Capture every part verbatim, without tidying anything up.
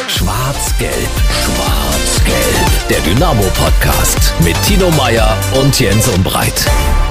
Schwarz-Gelb, Schwarz-Gelb. Der Dynamo-Podcast mit Tino Meyer und Jens Umbreit.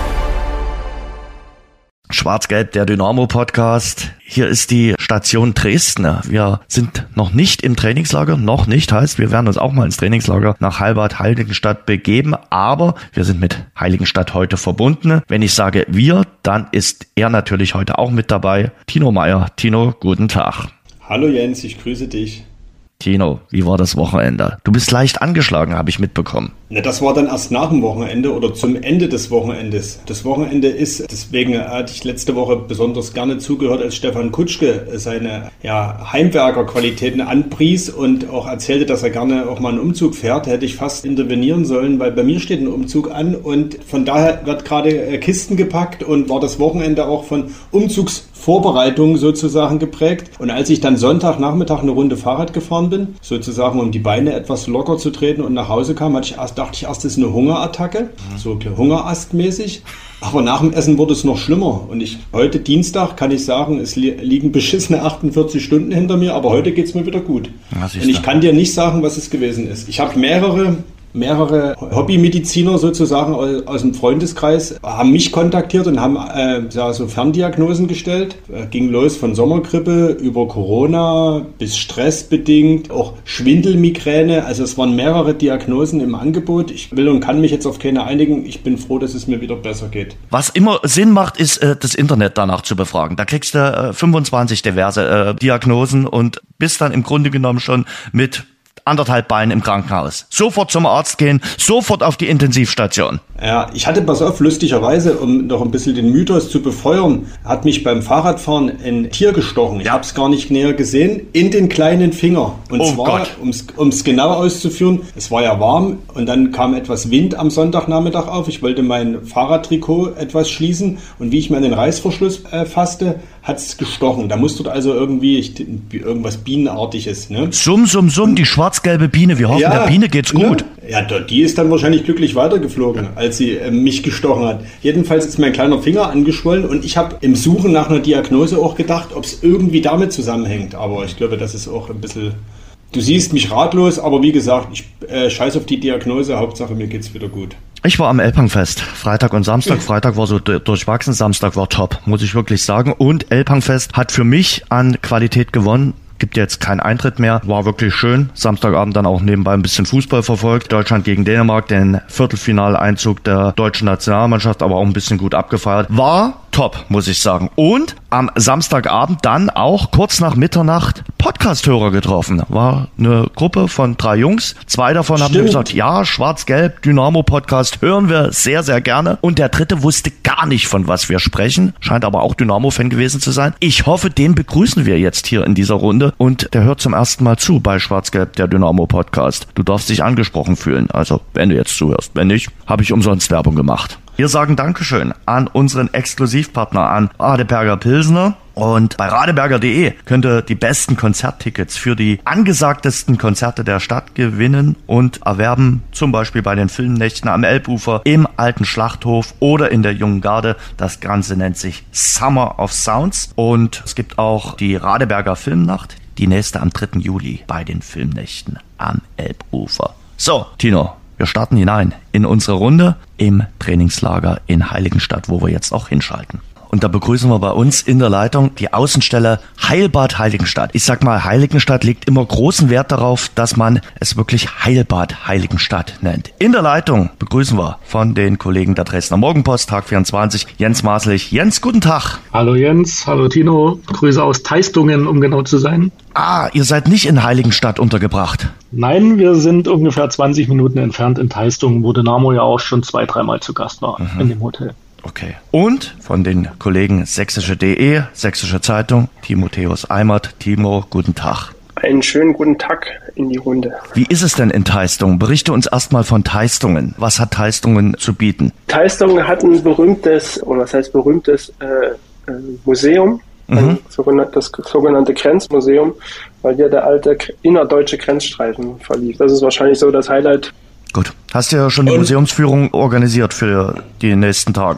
Schwarz-Gelb, der Dynamo-Podcast. Hier ist die Station Dresden. Wir sind noch nicht im Trainingslager, noch nicht. Heißt, wir werden uns auch mal ins Trainingslager nach Heilbad-Heiligenstadt begeben. Aber wir sind mit Heiligenstadt heute verbunden. Wenn ich sage wir, dann ist er natürlich heute auch mit dabei. Tino Meyer. Tino, guten Tag. Hallo Jens, ich grüße dich. Tino, wie war das Wochenende? Du bist leicht angeschlagen, habe ich mitbekommen. Na, das war dann erst nach dem Wochenende oder zum Ende des Wochenendes. Das Wochenende ist, deswegen hatte ich letzte Woche besonders gerne zugehört, als Stefan Kutschke seine ja, Heimwerkerqualitäten anpries und auch erzählte, dass er gerne auch mal einen Umzug fährt. Hätte ich fast intervenieren sollen, weil bei mir steht ein Umzug an und von daher wird gerade Kisten gepackt und war das Wochenende auch von Umzugsvorbereitungen sozusagen geprägt. Und als ich dann Sonntagnachmittag eine Runde Fahrrad gefahren bin, sozusagen um die Beine etwas locker zu treten und nach Hause kam, hatte ich erst, dachte ich erst, das ist eine Hungerattacke, so Hungerastmäßig. Aber nach dem Essen wurde es noch schlimmer. Und ich heute Dienstag kann ich sagen, es li- liegen beschissene achtundvierzig Stunden hinter mir, aber heute geht es mir wieder gut. Und ich kann dir nicht sagen, was es gewesen ist. Ich habe mehrere... Mehrere Hobbymediziner sozusagen aus, aus dem Freundeskreis haben mich kontaktiert und haben äh, so Ferndiagnosen gestellt. Äh, ging los von Sommergrippe über Corona bis stressbedingt, auch Schwindelmigräne. Also es waren mehrere Diagnosen im Angebot. Ich will und kann mich jetzt auf keine einigen. Ich bin froh, dass es mir wieder besser geht. Was immer Sinn macht, ist äh, das Internet danach zu befragen. Da kriegst du äh, fünfundzwanzig diverse äh, Diagnosen und bist dann im Grunde genommen schon mit anderthalb Beinen im Krankenhaus. Sofort zum Arzt gehen, sofort auf die Intensivstation. Ja, ich hatte, pass auf, lustigerweise, um noch ein bisschen den Mythos zu befeuern, hat mich beim Fahrradfahren ein Tier gestochen. Ich habe es gar nicht näher gesehen, in den kleinen Finger. Und oh zwar, um es genau auszuführen, es war ja warm und dann kam etwas Wind am Sonntagnachmittag auf. Ich wollte mein Fahrradtrikot etwas schließen und wie ich mir an den Reißverschluss äh, fasste, hat es gestochen. Da muss dort also irgendwie ich, irgendwas Bienenartiges. Ne? Summ, summ, summ, die schwarz-gelbe Biene. Wir hoffen, ja, der Biene geht's gut. Ne? Ja, die ist dann wahrscheinlich glücklich weitergeflogen, als sie äh, mich gestochen hat. Jedenfalls ist mein kleiner Finger angeschwollen und ich habe im Suchen nach einer Diagnose auch gedacht, ob es irgendwie damit zusammenhängt. Aber ich glaube, das ist auch ein bisschen... Du siehst mich ratlos, aber wie gesagt, ich äh, scheiß auf die Diagnose. Hauptsache, mir geht's wieder gut. Ich war am Elbhangfest, Freitag und Samstag. Freitag war so durchwachsen, Samstag war top, muss ich wirklich sagen. Und Elbhangfest hat für mich an Qualität gewonnen. Gibt jetzt keinen Eintritt mehr. War wirklich schön. Samstagabend dann auch nebenbei ein bisschen Fußball verfolgt. Deutschland gegen Dänemark, den Viertelfinaleinzug der deutschen Nationalmannschaft, aber auch ein bisschen gut abgefeiert. War top, muss ich sagen. Und am Samstagabend dann auch kurz nach Mitternacht Podcast-Hörer getroffen. War eine Gruppe von drei Jungs. Zwei davon Stimmt. haben gesagt, ja, Schwarz-Gelb, Dynamo-Podcast hören wir sehr, sehr gerne. Und der dritte wusste gar nicht, von was wir sprechen. Scheint aber auch Dynamo-Fan gewesen zu sein. Ich hoffe, den begrüßen wir jetzt hier in dieser Runde. Und der hört zum ersten Mal zu bei Schwarz-Gelb, der Dynamo-Podcast. Du darfst dich angesprochen fühlen. Also, wenn du jetzt zuhörst. Wenn nicht, habe ich umsonst Werbung gemacht. Wir sagen Dankeschön an unseren Exklusivpartner, an Radeberger Pilsner. Und bei radeberger punkt de könnt ihr die besten Konzerttickets für die angesagtesten Konzerte der Stadt gewinnen und erwerben. Zum Beispiel bei den Filmnächten am Elbufer, im Alten Schlachthof oder in der Jungen Garde. Das Ganze nennt sich Summer of Sounds. Und es gibt auch die Radeberger Filmnacht, die nächste am dritten Juli bei den Filmnächten am Elbufer. So, Tino. Wir starten hinein in unsere Runde im Trainingslager in Heiligenstadt, wo wir jetzt auch hinschalten. Und da begrüßen wir bei uns in der Leitung die Außenstelle Heilbad Heiligenstadt. Ich sag mal, Heiligenstadt legt immer großen Wert darauf, dass man es wirklich Heilbad Heiligenstadt nennt. In der Leitung begrüßen wir von den Kollegen der Dresdner Morgenpost, Tag vierundzwanzig, Jens Maßlich. Jens, guten Tag. Hallo Jens, hallo Tino. Grüße aus Teistungen, um genau zu sein. Ah, ihr seid nicht in Heiligenstadt untergebracht. Nein, wir sind ungefähr zwanzig Minuten entfernt in Teistungen, wo Dynamo ja auch schon zwei, dreimal zu Gast war, mhm. in dem Hotel. Okay. Und von den Kollegen sächsische punkt de, Sächsische Zeitung, Timotheus Eimert. Timo, guten Tag. Einen schönen guten Tag in die Runde. Wie ist es denn in Teistungen? Berichte uns erstmal von Teistungen. Was hat Teistungen zu bieten? Teistungen hat ein berühmtes, oder was heißt berühmtes, äh, Museum. Mhm. Das sogenannte Grenzmuseum, weil hier der alte innerdeutsche Grenzstreifen verlief. Das ist wahrscheinlich so das Highlight. Gut. Hast du ja schon die Und? Museumsführung organisiert für die nächsten Tage?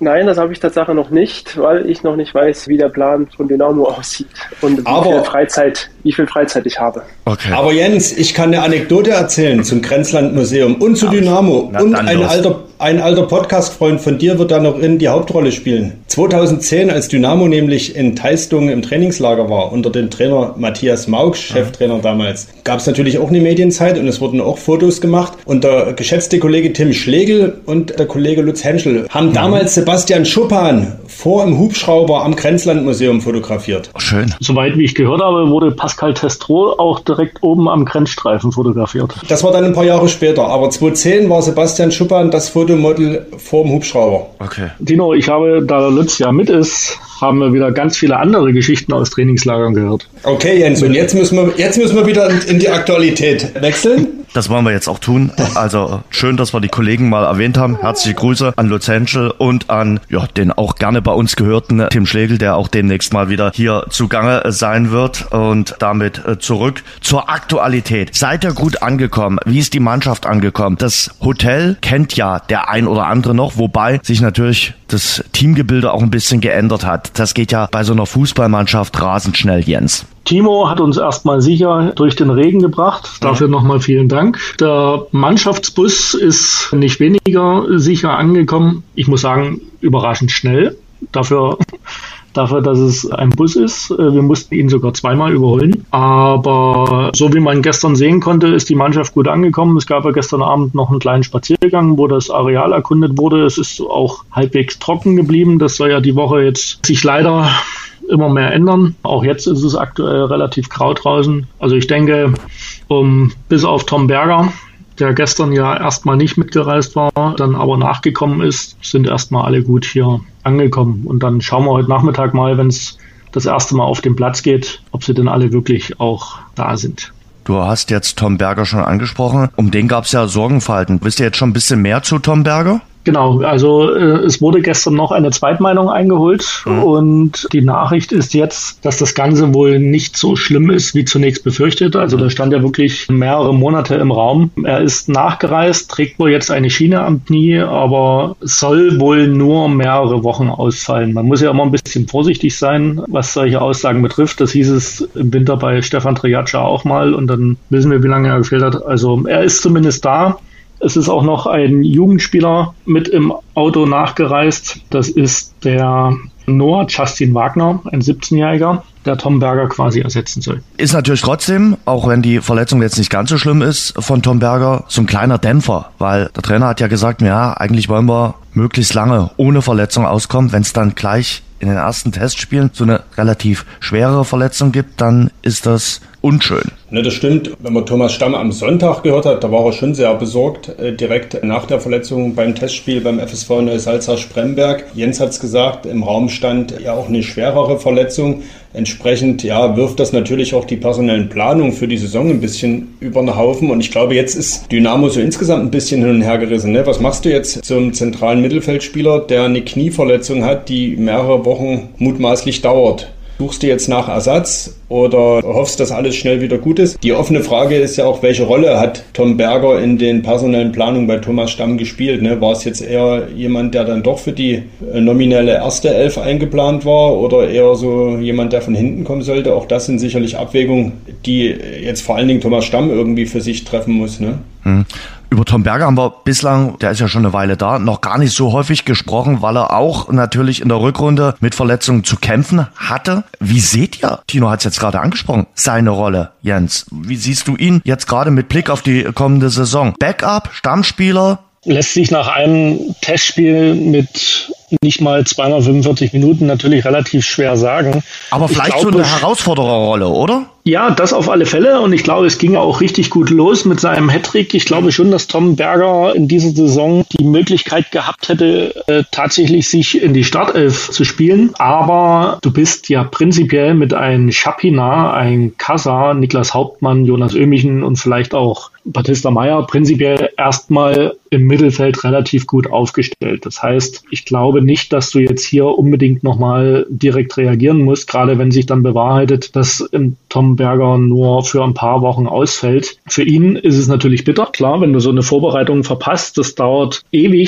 Nein, das habe ich tatsächlich noch nicht, weil ich noch nicht weiß, wie der Plan von Dynamo aussieht und wie Aber, viel Freizeit, wie viel Freizeit ich habe. Okay. Aber Jens, ich kann eine Anekdote erzählen zum Grenzland-Museum und zu Dynamo. Na, und ein alter, ein alter Podcast-Freund von dir wird da noch in die Hauptrolle spielen. zweitausendzehn, als Dynamo nämlich in Teistungen im Trainingslager war, unter dem Trainer Matthias Maugsch, Cheftrainer mhm. damals, gab es natürlich auch eine Medienzeit und es wurden auch Fotos gemacht. Und der geschätzte Kollege Tim Schlegel und der Kollege Lutz Henschel haben mhm. damals Sebastian Schuppan vor im Hubschrauber am Grenzland-Museum fotografiert. Schön. Soweit wie ich gehört habe, wurde Pascal Testro auch direkt oben am Grenzstreifen fotografiert. Das war dann ein paar Jahre später, aber zweitausendzehn war Sebastian Schuppan das Fotomodel vor dem Hubschrauber. Okay. Dino, ich habe, da der Lutz ja mit ist, haben wir wieder ganz viele andere Geschichten aus Trainingslagern gehört. Okay, Jens, und jetzt müssen wir, jetzt müssen wir wieder in die Aktualität wechseln. Das wollen wir jetzt auch tun. Also schön, dass wir die Kollegen mal erwähnt haben. Herzliche Grüße an Lutz Henschel und an ja, den auch gerne bei uns gehörten Tim Schlegel, der auch demnächst mal wieder hier zugange sein wird. Und damit äh, zurück zur Aktualität. Seid ihr gut angekommen? Wie ist die Mannschaft angekommen? Das Hotel kennt ja der ein oder andere noch, wobei sich natürlich das Teamgebilde auch ein bisschen geändert hat. Das geht ja bei so einer Fußballmannschaft rasend schnell, Jens. Timo hat uns erstmal sicher durch den Regen gebracht. Dafür nochmal vielen Dank. Der Mannschaftsbus ist nicht weniger sicher angekommen. Ich muss sagen, überraschend schnell. Dafür, dafür, dass es ein Bus ist. Wir mussten ihn sogar zweimal überholen. Aber so wie man gestern sehen konnte, ist die Mannschaft gut angekommen. Es gab ja gestern Abend noch einen kleinen Spaziergang, wo das Areal erkundet wurde. Es ist auch halbwegs trocken geblieben. Das soll ja die Woche jetzt sich leider immer mehr ändern. Auch jetzt ist es aktuell relativ grau draußen. Also ich denke, um, bis auf Tom Berger, der gestern ja erstmal nicht mitgereist war, dann aber nachgekommen ist, sind erstmal alle gut hier angekommen. Und dann schauen wir heute Nachmittag mal, wenn es das erste Mal auf den Platz geht, ob sie denn alle wirklich auch da sind. Du hast jetzt Tom Berger schon angesprochen. Um den gab es ja Sorgenfalten. Wisst ihr jetzt schon ein bisschen mehr zu Tom Berger? Genau, also äh, es wurde gestern noch eine Zweitmeinung eingeholt mhm. und die Nachricht ist jetzt, dass das Ganze wohl nicht so schlimm ist, wie zunächst befürchtet. Also da stand ja wirklich mehrere Monate im Raum. Er ist nachgereist, trägt wohl jetzt eine Schiene am Knie, aber soll wohl nur mehrere Wochen ausfallen. Man muss ja immer ein bisschen vorsichtig sein, was solche Aussagen betrifft. Das hieß es im Winter bei Stefan Triaca auch mal und dann wissen wir, wie lange er gefehlt hat. Also er ist zumindest da. Es ist auch noch ein Jugendspieler mit im Auto nachgereist. Das ist der Noah Justin Wagner, ein siebzehnjähriger, der Tom Berger quasi ersetzen soll. Ist natürlich trotzdem, auch wenn die Verletzung jetzt nicht ganz so schlimm ist von Tom Berger, so ein kleiner Dämpfer, weil der Trainer hat ja gesagt, ja, eigentlich wollen wir möglichst lange ohne Verletzung auskommen. Wenn es dann gleich in den ersten Testspielen so eine relativ schwere Verletzung gibt, dann ist das unschön. Ne, das stimmt. Wenn man Thomas Stamm am Sonntag gehört hat, da war er schon sehr besorgt, äh, direkt nach der Verletzung beim Testspiel beim F S V Neusalza-Spremberg. Jens hat es gesagt, im Raum stand ja auch eine schwerere Verletzung. Entsprechend ja, wirft das natürlich auch die personellen Planungen für die Saison ein bisschen über den Haufen. Und ich glaube, jetzt ist Dynamo so insgesamt ein bisschen hin und her gerissen. Ne? Was machst du jetzt zum zentralen Mittelfeldspieler, der eine Knieverletzung hat, die mehrere Wochen mutmaßlich dauert? Suchst du jetzt nach Ersatz oder hoffst, dass alles schnell wieder gut ist? Die offene Frage ist ja auch, welche Rolle hat Tom Berger in den personellen Planungen bei Thomas Stamm gespielt? Ne? War es jetzt eher jemand, der dann doch für die nominelle erste Elf eingeplant war oder eher so jemand, der von hinten kommen sollte? Auch das sind sicherlich Abwägungen, die jetzt vor allen Dingen Thomas Stamm irgendwie für sich treffen muss. Ne? Hm. Über Tom Berger haben wir bislang, der ist ja schon eine Weile da, noch gar nicht so häufig gesprochen, weil er auch natürlich in der Rückrunde mit Verletzungen zu kämpfen hatte. Wie seht ihr, Tino hat es jetzt gerade angesprochen, seine Rolle, Jens? Wie siehst du ihn jetzt gerade mit Blick auf die kommende Saison? Backup, Stammspieler? Lässt sich nach einem Testspiel mit nicht mal zweimal fünfundvierzig Minuten natürlich relativ schwer sagen. Aber vielleicht glaube, so eine Herausfordererrolle, oder? Ja, das auf alle Fälle. Und ich glaube, es ging auch richtig gut los mit seinem Hattrick. Ich glaube schon, dass Tom Berger in dieser Saison die Möglichkeit gehabt hätte, äh, tatsächlich sich in die Startelf zu spielen. Aber du bist ja prinzipiell mit einem Schapina, ein Kassa, Niklas Hauptmann, Jonas Ömichen und vielleicht auch Batista Meyer prinzipiell erstmal im Mittelfeld relativ gut aufgestellt. Das heißt, ich glaube nicht, dass du jetzt hier unbedingt nochmal direkt reagieren musst, gerade wenn sich dann bewahrheitet, dass Tom Berger nur für ein paar Wochen ausfällt. Für ihn ist es natürlich bitter, klar, wenn du so eine Vorbereitung verpasst, das dauert ewig,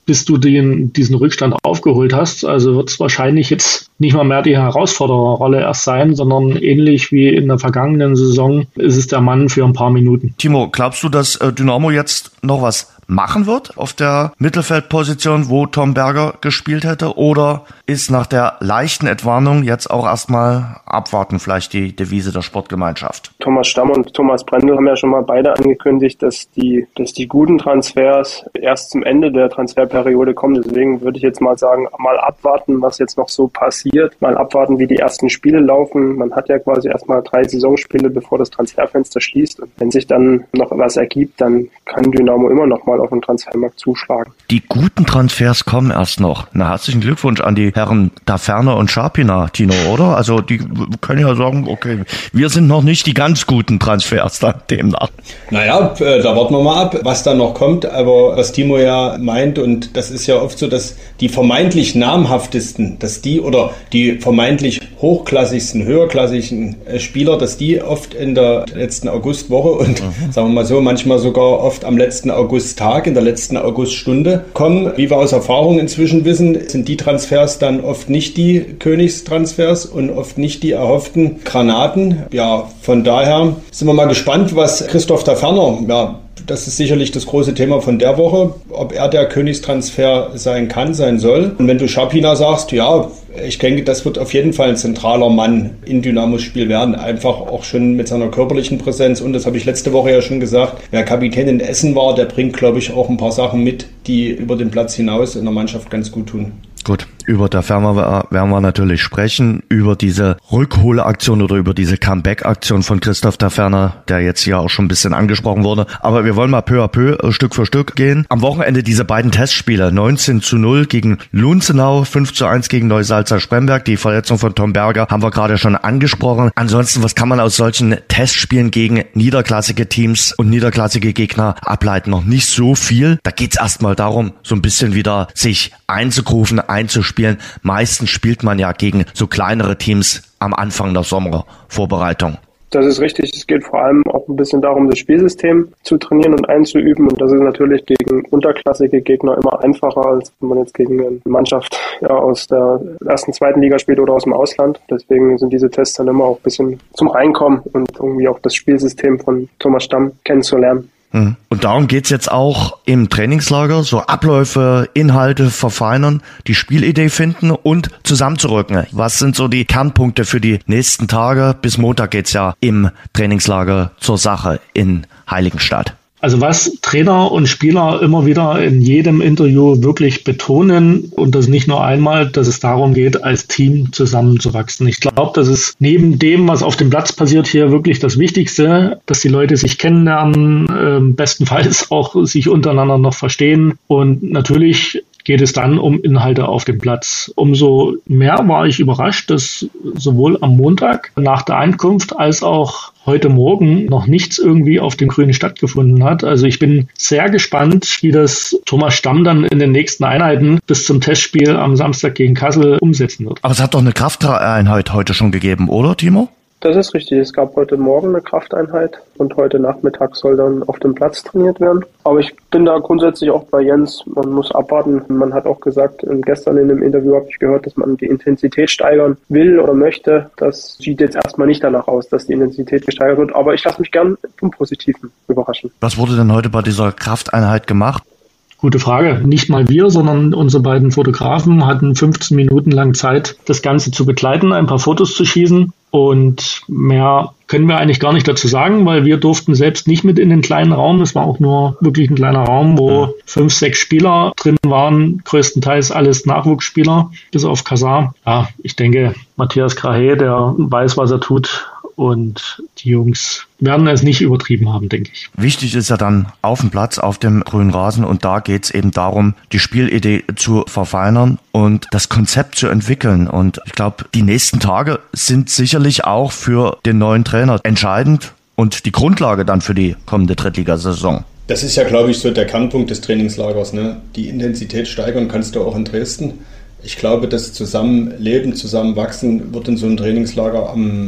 bis du den, diesen Rückstand aufgeholt hast. Also wird es wahrscheinlich jetzt nicht mal mehr die Herausfordererrolle erst sein, sondern ähnlich wie in der vergangenen Saison ist es der Mann für ein paar Minuten. Timo, glaubst du, dass äh, Dynamo jetzt noch was machen wird auf der Mittelfeldposition, wo Tom Berger gespielt hätte? Oder ist nach der leichten Entwarnung jetzt auch erstmal abwarten vielleicht die Devise der Sportgemeinschaft? Thomas Stamm und Thomas Brendel haben ja schon mal beide angekündigt, dass die, dass die guten Transfers erst zum Ende der Transferperiode kommen. Deswegen würde ich jetzt mal sagen, mal abwarten, was jetzt noch so passiert. Mal abwarten, wie die ersten Spiele laufen. Man hat ja quasi erstmal drei Saisonspiele, bevor das Transferfenster schließt. Und wenn sich dann noch was ergibt, dann kann Dynamo immer noch mal auf den Transfermarkt zuschlagen. Die guten Transfers kommen erst noch. Na, herzlichen Glückwunsch an die Herren Daferner und Scharpina, Tino, oder? Also die können ja sagen, okay, wir sind noch nicht die ganz guten Transfers dann demnach. Naja, da warten wir mal ab, was da noch kommt. Aber was Timo ja meint, und das ist ja oft so, dass die vermeintlich namhaftesten, dass die oder die vermeintlich hochklassigsten, höherklassigen Spieler, dass die oft in der letzten Augustwoche und mhm. sagen wir mal so, manchmal sogar oft am letzten Augusttag, in der letzten Auguststunde kommen. Wie wir aus Erfahrung inzwischen wissen, sind die Transfers dann oft nicht die Königstransfers und oft nicht die erhofften Granaten. Ja, von daher sind wir mal gespannt, was Christoph Daferner, ja, das ist sicherlich das große Thema von der Woche, ob er der Königstransfer sein kann, sein soll. Und wenn du Scharpina sagst, ja, ich denke, das wird auf jeden Fall ein zentraler Mann in Dynamos Spiel werden. Einfach auch schon mit seiner körperlichen Präsenz. Und das habe ich letzte Woche ja schon gesagt, wer Kapitän in Essen war, der bringt, glaube ich, auch ein paar Sachen mit, die über den Platz hinaus in der Mannschaft ganz gut tun. Gut, über Daferner werden wir natürlich sprechen, über diese Rückholaktion oder über diese Comeback-Aktion von Christoph Daferner, der jetzt hier auch schon ein bisschen angesprochen wurde. Aber wir wollen mal peu à peu, Stück für Stück gehen. Am Wochenende diese beiden Testspiele, neunzehn zu null gegen Lunzenau, fünf zu eins gegen Neusalza Spremberg. Die Verletzung von Tom Berger haben wir gerade schon angesprochen. Ansonsten, was kann man aus solchen Testspielen gegen niederklassige Teams und niederklassige Gegner ableiten? Noch nicht so viel. Da geht's erstmal darum, so ein bisschen wieder sich einzugrufen, einzuspielen. Meistens spielt man ja gegen so kleinere Teams am Anfang der Sommervorbereitung. Das ist richtig. Es geht vor allem auch ein bisschen darum, das Spielsystem zu trainieren und einzuüben. Und das ist natürlich gegen unterklassige Gegner immer einfacher, als wenn man jetzt gegen eine Mannschaft ja, aus der ersten, zweiten Liga spielt oder aus dem Ausland. Deswegen sind diese Tests dann immer auch ein bisschen zum Reinkommen und irgendwie auch das Spielsystem von Thomas Stamm kennenzulernen. Und darum geht's jetzt auch im Trainingslager, so Abläufe, Inhalte verfeinern, die Spielidee finden und zusammenzurücken. Was sind so die Kernpunkte für die nächsten Tage? Bis Montag geht's ja im Trainingslager zur Sache in Heiligenstadt. Also was Trainer und Spieler immer wieder in jedem Interview wirklich betonen, und das nicht nur einmal, dass es darum geht, als Team zusammenzuwachsen. Ich glaube, das ist neben dem, was auf dem Platz passiert, hier wirklich das Wichtigste, dass die Leute sich kennenlernen, äh, bestenfalls auch sich untereinander noch verstehen. Und natürlich geht es dann um Inhalte auf dem Platz. Umso mehr war ich überrascht, dass sowohl am Montag nach der Ankunft als auch heute Morgen noch nichts irgendwie auf dem Grünen stattgefunden hat. Also ich bin sehr gespannt, wie das Thomas Stamm dann in den nächsten Einheiten bis zum Testspiel am Samstag gegen Kassel umsetzen wird. Aber es hat doch eine Krafteinheit heute schon gegeben, oder Timo? Das ist richtig. Es gab heute Morgen eine Krafteinheit und heute Nachmittag soll dann auf dem Platz trainiert werden. Aber ich bin da grundsätzlich auch bei Jens. Man muss abwarten. Man hat auch gesagt, gestern in einem Interview habe ich gehört, dass man die Intensität steigern will oder möchte. Das sieht jetzt erstmal nicht danach aus, dass die Intensität gesteigert wird. Aber ich lasse mich gern vom Positiven überraschen. Was wurde denn heute bei dieser Krafteinheit gemacht? Gute Frage. Nicht mal wir, sondern unsere beiden Fotografen hatten fünfzehn Minuten lang Zeit, das Ganze zu begleiten, ein paar Fotos zu schießen. Und mehr können wir eigentlich gar nicht dazu sagen, weil wir durften selbst nicht mit in den kleinen Raum. Es war auch nur wirklich ein kleiner Raum, wo fünf, sechs Spieler drin waren. Größtenteils alles Nachwuchsspieler, bis auf Kassar. Ja, ich denke, Matthias Krahe, der weiß, was er tut. Und die Jungs werden es nicht übertrieben haben, denke ich. Wichtig ist ja dann auf dem Platz, auf dem grünen Rasen. Und da geht es eben darum, die Spielidee zu verfeinern und das Konzept zu entwickeln. Und ich glaube, die nächsten Tage sind sicherlich auch für den neuen Trainer entscheidend und die Grundlage dann für die kommende Drittligasaison. Das ist ja, glaube ich, so der Kernpunkt des Trainingslagers, ne? Die Intensität steigern kannst du auch in Dresden. Ich glaube, das Zusammenleben, Zusammenwachsen wird in so einem Trainingslager am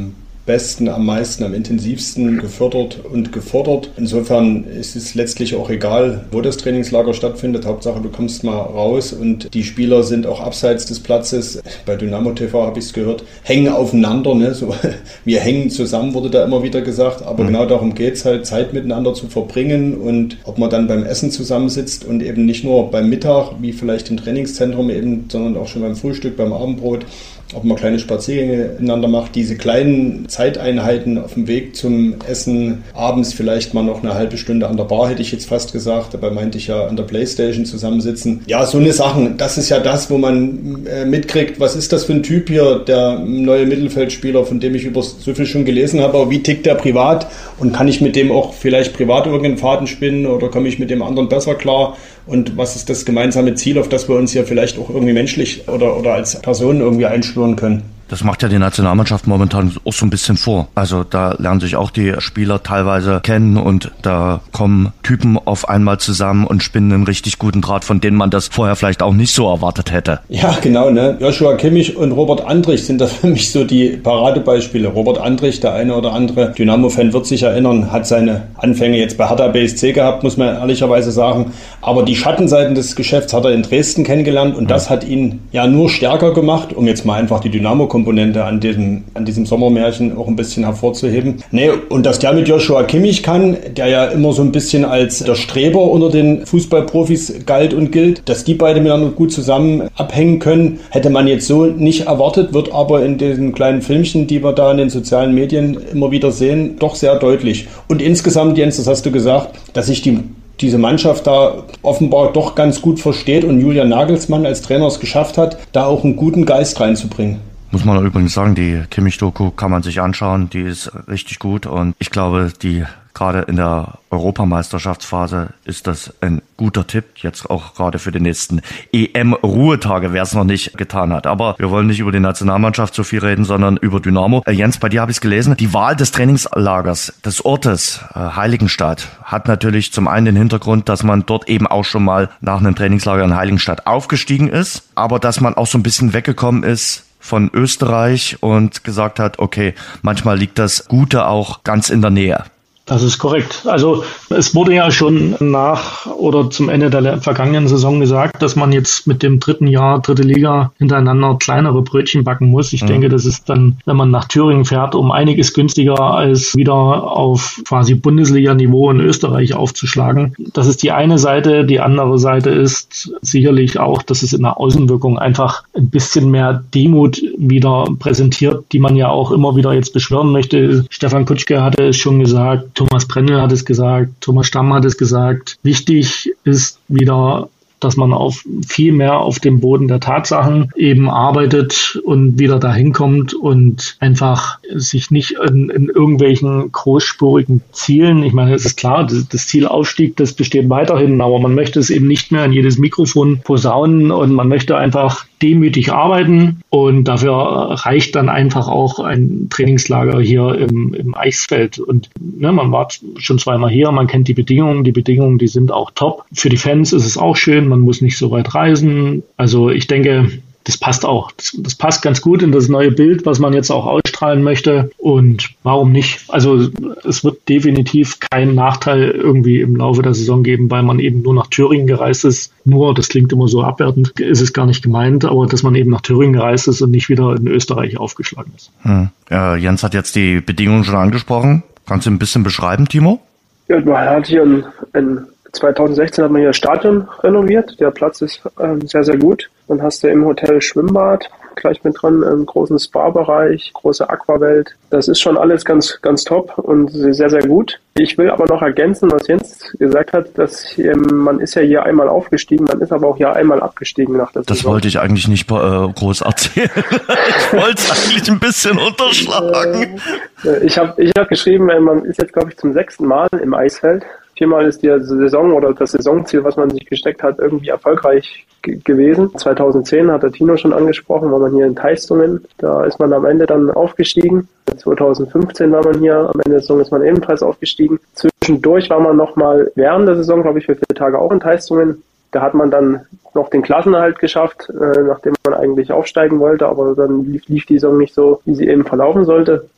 besten, am meisten, am intensivsten gefördert und gefordert. Insofern ist es letztlich auch egal, wo das Trainingslager stattfindet. Hauptsache, du kommst mal raus und die Spieler sind auch abseits des Platzes. Bei Dynamo T V habe ich es gehört, hängen aufeinander. Ne? So, wir hängen zusammen, wurde da immer wieder gesagt. Aber mhm. genau darum geht es halt, Zeit miteinander zu verbringen und ob man dann beim Essen zusammensitzt und eben nicht nur beim Mittag, wie vielleicht im Trainingszentrum eben, sondern auch schon beim Frühstück, beim Abendbrot, ob man kleine Spaziergänge miteinander macht, diese kleinen Zeiteinheiten auf dem Weg zum Essen, abends vielleicht mal noch eine halbe Stunde an der Bar, hätte ich jetzt fast gesagt, dabei meinte ich ja an der Playstation zusammensitzen. Ja, so eine Sachen, das ist ja das, wo man äh, mitkriegt, was ist das für ein Typ hier, der neue Mittelfeldspieler, von dem ich über so viel schon gelesen habe, aber wie tickt der privat und kann ich mit dem auch vielleicht privat irgendeinen Faden spinnen oder komme ich mit dem anderen besser klar? Und was ist das gemeinsame Ziel, auf das wir uns ja vielleicht auch irgendwie menschlich oder, oder als Personen irgendwie einschwören können? Das macht ja die Nationalmannschaft momentan auch so ein bisschen vor. Also da lernen sich auch die Spieler teilweise kennen und da kommen Typen auf einmal zusammen und spinnen einen richtig guten Draht, von denen man das vorher vielleicht auch nicht so erwartet hätte. Ja, genau, ne? Joshua Kimmich und Robert Andrich sind da für mich so die Paradebeispiele. Robert Andrich, der eine oder andere Dynamo-Fan wird sich erinnern, hat seine Anfänge jetzt bei Hertha B S C gehabt, muss man ehrlicherweise sagen. Aber die Schattenseiten des Geschäfts hat er in Dresden kennengelernt und das hat ihn ja nur stärker gemacht, um jetzt mal einfach die Dynamo Komponente an diesem, an diesem Sommermärchen auch ein bisschen hervorzuheben. Nee, und dass der mit Joshua Kimmich kann, der ja immer so ein bisschen als der Streber unter den Fußballprofis galt und gilt, dass die beide miteinander gut zusammen abhängen können, hätte man jetzt so nicht erwartet, wird aber in diesen kleinen Filmchen, die wir da in den sozialen Medien immer wieder sehen, doch sehr deutlich. Und insgesamt, Jens, das hast du gesagt, dass sich die diese Mannschaft da offenbar doch ganz gut versteht und Julian Nagelsmann als Trainer es geschafft hat, da auch einen guten Geist reinzubringen. Muss man übrigens sagen, die Kimmich-Doku kann man sich anschauen, die ist richtig gut und ich glaube, die gerade in der Europameisterschaftsphase ist das ein guter Tipp, jetzt auch gerade für die nächsten E M-Ruhetage, wer es noch nicht getan hat. Aber wir wollen nicht über die Nationalmannschaft so viel reden, sondern über Dynamo. Äh, Jens, bei dir habe ich es gelesen, die Wahl des Trainingslagers, des Ortes, äh, Heiligenstadt, hat natürlich zum einen den Hintergrund, dass man dort eben auch schon mal nach einem Trainingslager in Heiligenstadt aufgestiegen ist, aber dass man auch so ein bisschen weggekommen ist von Österreich und gesagt hat, okay, manchmal liegt das Gute auch ganz in der Nähe. Das ist korrekt. Also es wurde ja schon nach oder zum Ende der vergangenen Saison gesagt, dass man jetzt mit dem dritten Jahr, dritte Liga hintereinander kleinere Brötchen backen muss. Ich mhm. denke, das ist dann, wenn man nach Thüringen fährt, um einiges günstiger als wieder auf quasi Bundesliga-Niveau in Österreich aufzuschlagen. Das ist die eine Seite. Die andere Seite ist sicherlich auch, dass es in der Außenwirkung einfach ein bisschen mehr Demut wieder präsentiert, die man ja auch immer wieder jetzt beschwören möchte. Stefan Kutschke hatte es schon gesagt, Thomas Brendel hat es gesagt, Thomas Stamm hat es gesagt. Wichtig ist wieder, dass man auf viel mehr auf dem Boden der Tatsachen eben arbeitet und wieder dahin kommt und einfach sich nicht in, in irgendwelchen großspurigen Zielen, ich meine, es ist klar, das, das Ziel Aufstieg, das besteht weiterhin, aber man möchte es eben nicht mehr in jedes Mikrofon posaunen und man möchte einfach demütig arbeiten und dafür reicht dann einfach auch ein Trainingslager hier im, im Eichsfeld und ne, man war schon zweimal hier, man kennt die Bedingungen, die Bedingungen, die sind auch top. Für die Fans ist es auch schön, man muss nicht so weit reisen. Also ich denke, das passt auch. Das, das passt ganz gut in das neue Bild, was man jetzt auch ausstrahlen möchte. Und warum nicht? Also es wird definitiv keinen Nachteil irgendwie im Laufe der Saison geben, weil man eben nur nach Thüringen gereist ist. Nur, das klingt immer so abwertend, ist es gar nicht gemeint, aber dass man eben nach Thüringen gereist ist und nicht wieder in Österreich aufgeschlagen ist. Hm. Ja, Jens hat jetzt die Bedingungen schon angesprochen. Kannst du ein bisschen beschreiben, Timo? Ja, man hat hier ein, ein zwanzig sechzehn hat man hier das Stadion renoviert. Der Platz ist ähm, sehr, sehr gut. Dann hast du im Hotel Schwimmbad gleich mit dran, einen großen Spa-Bereich, große Aquawelt. Das ist schon alles ganz, ganz top und sehr, sehr gut. Ich will aber noch ergänzen, was Jens gesagt hat, dass hier, man ist ja hier einmal aufgestiegen, man ist aber auch hier einmal abgestiegen nach der Saison. Das wollte ich eigentlich nicht äh, groß erzählen. Ich wollte es eigentlich ein bisschen unterschlagen. Äh, ich habe ich hab geschrieben, man ist jetzt, glaube ich, zum sechsten Mal im Eisfeld. Viermal ist die Saison oder das Saisonziel, was man sich gesteckt hat, irgendwie erfolgreich g- gewesen. zweitausendzehn hat der Tino schon angesprochen, war man hier in Teistungen. Da ist man am Ende dann aufgestiegen. zweitausendfünfzehn war man hier, am Ende der Saison ist man ebenfalls aufgestiegen. Zwischendurch war man nochmal während der Saison, glaube ich, für vier Tage auch in Teistungen. Da hat man dann noch den Klassenerhalt geschafft, äh, nachdem man eigentlich aufsteigen wollte, aber dann lief, lief die Saison nicht so, wie sie eben verlaufen sollte.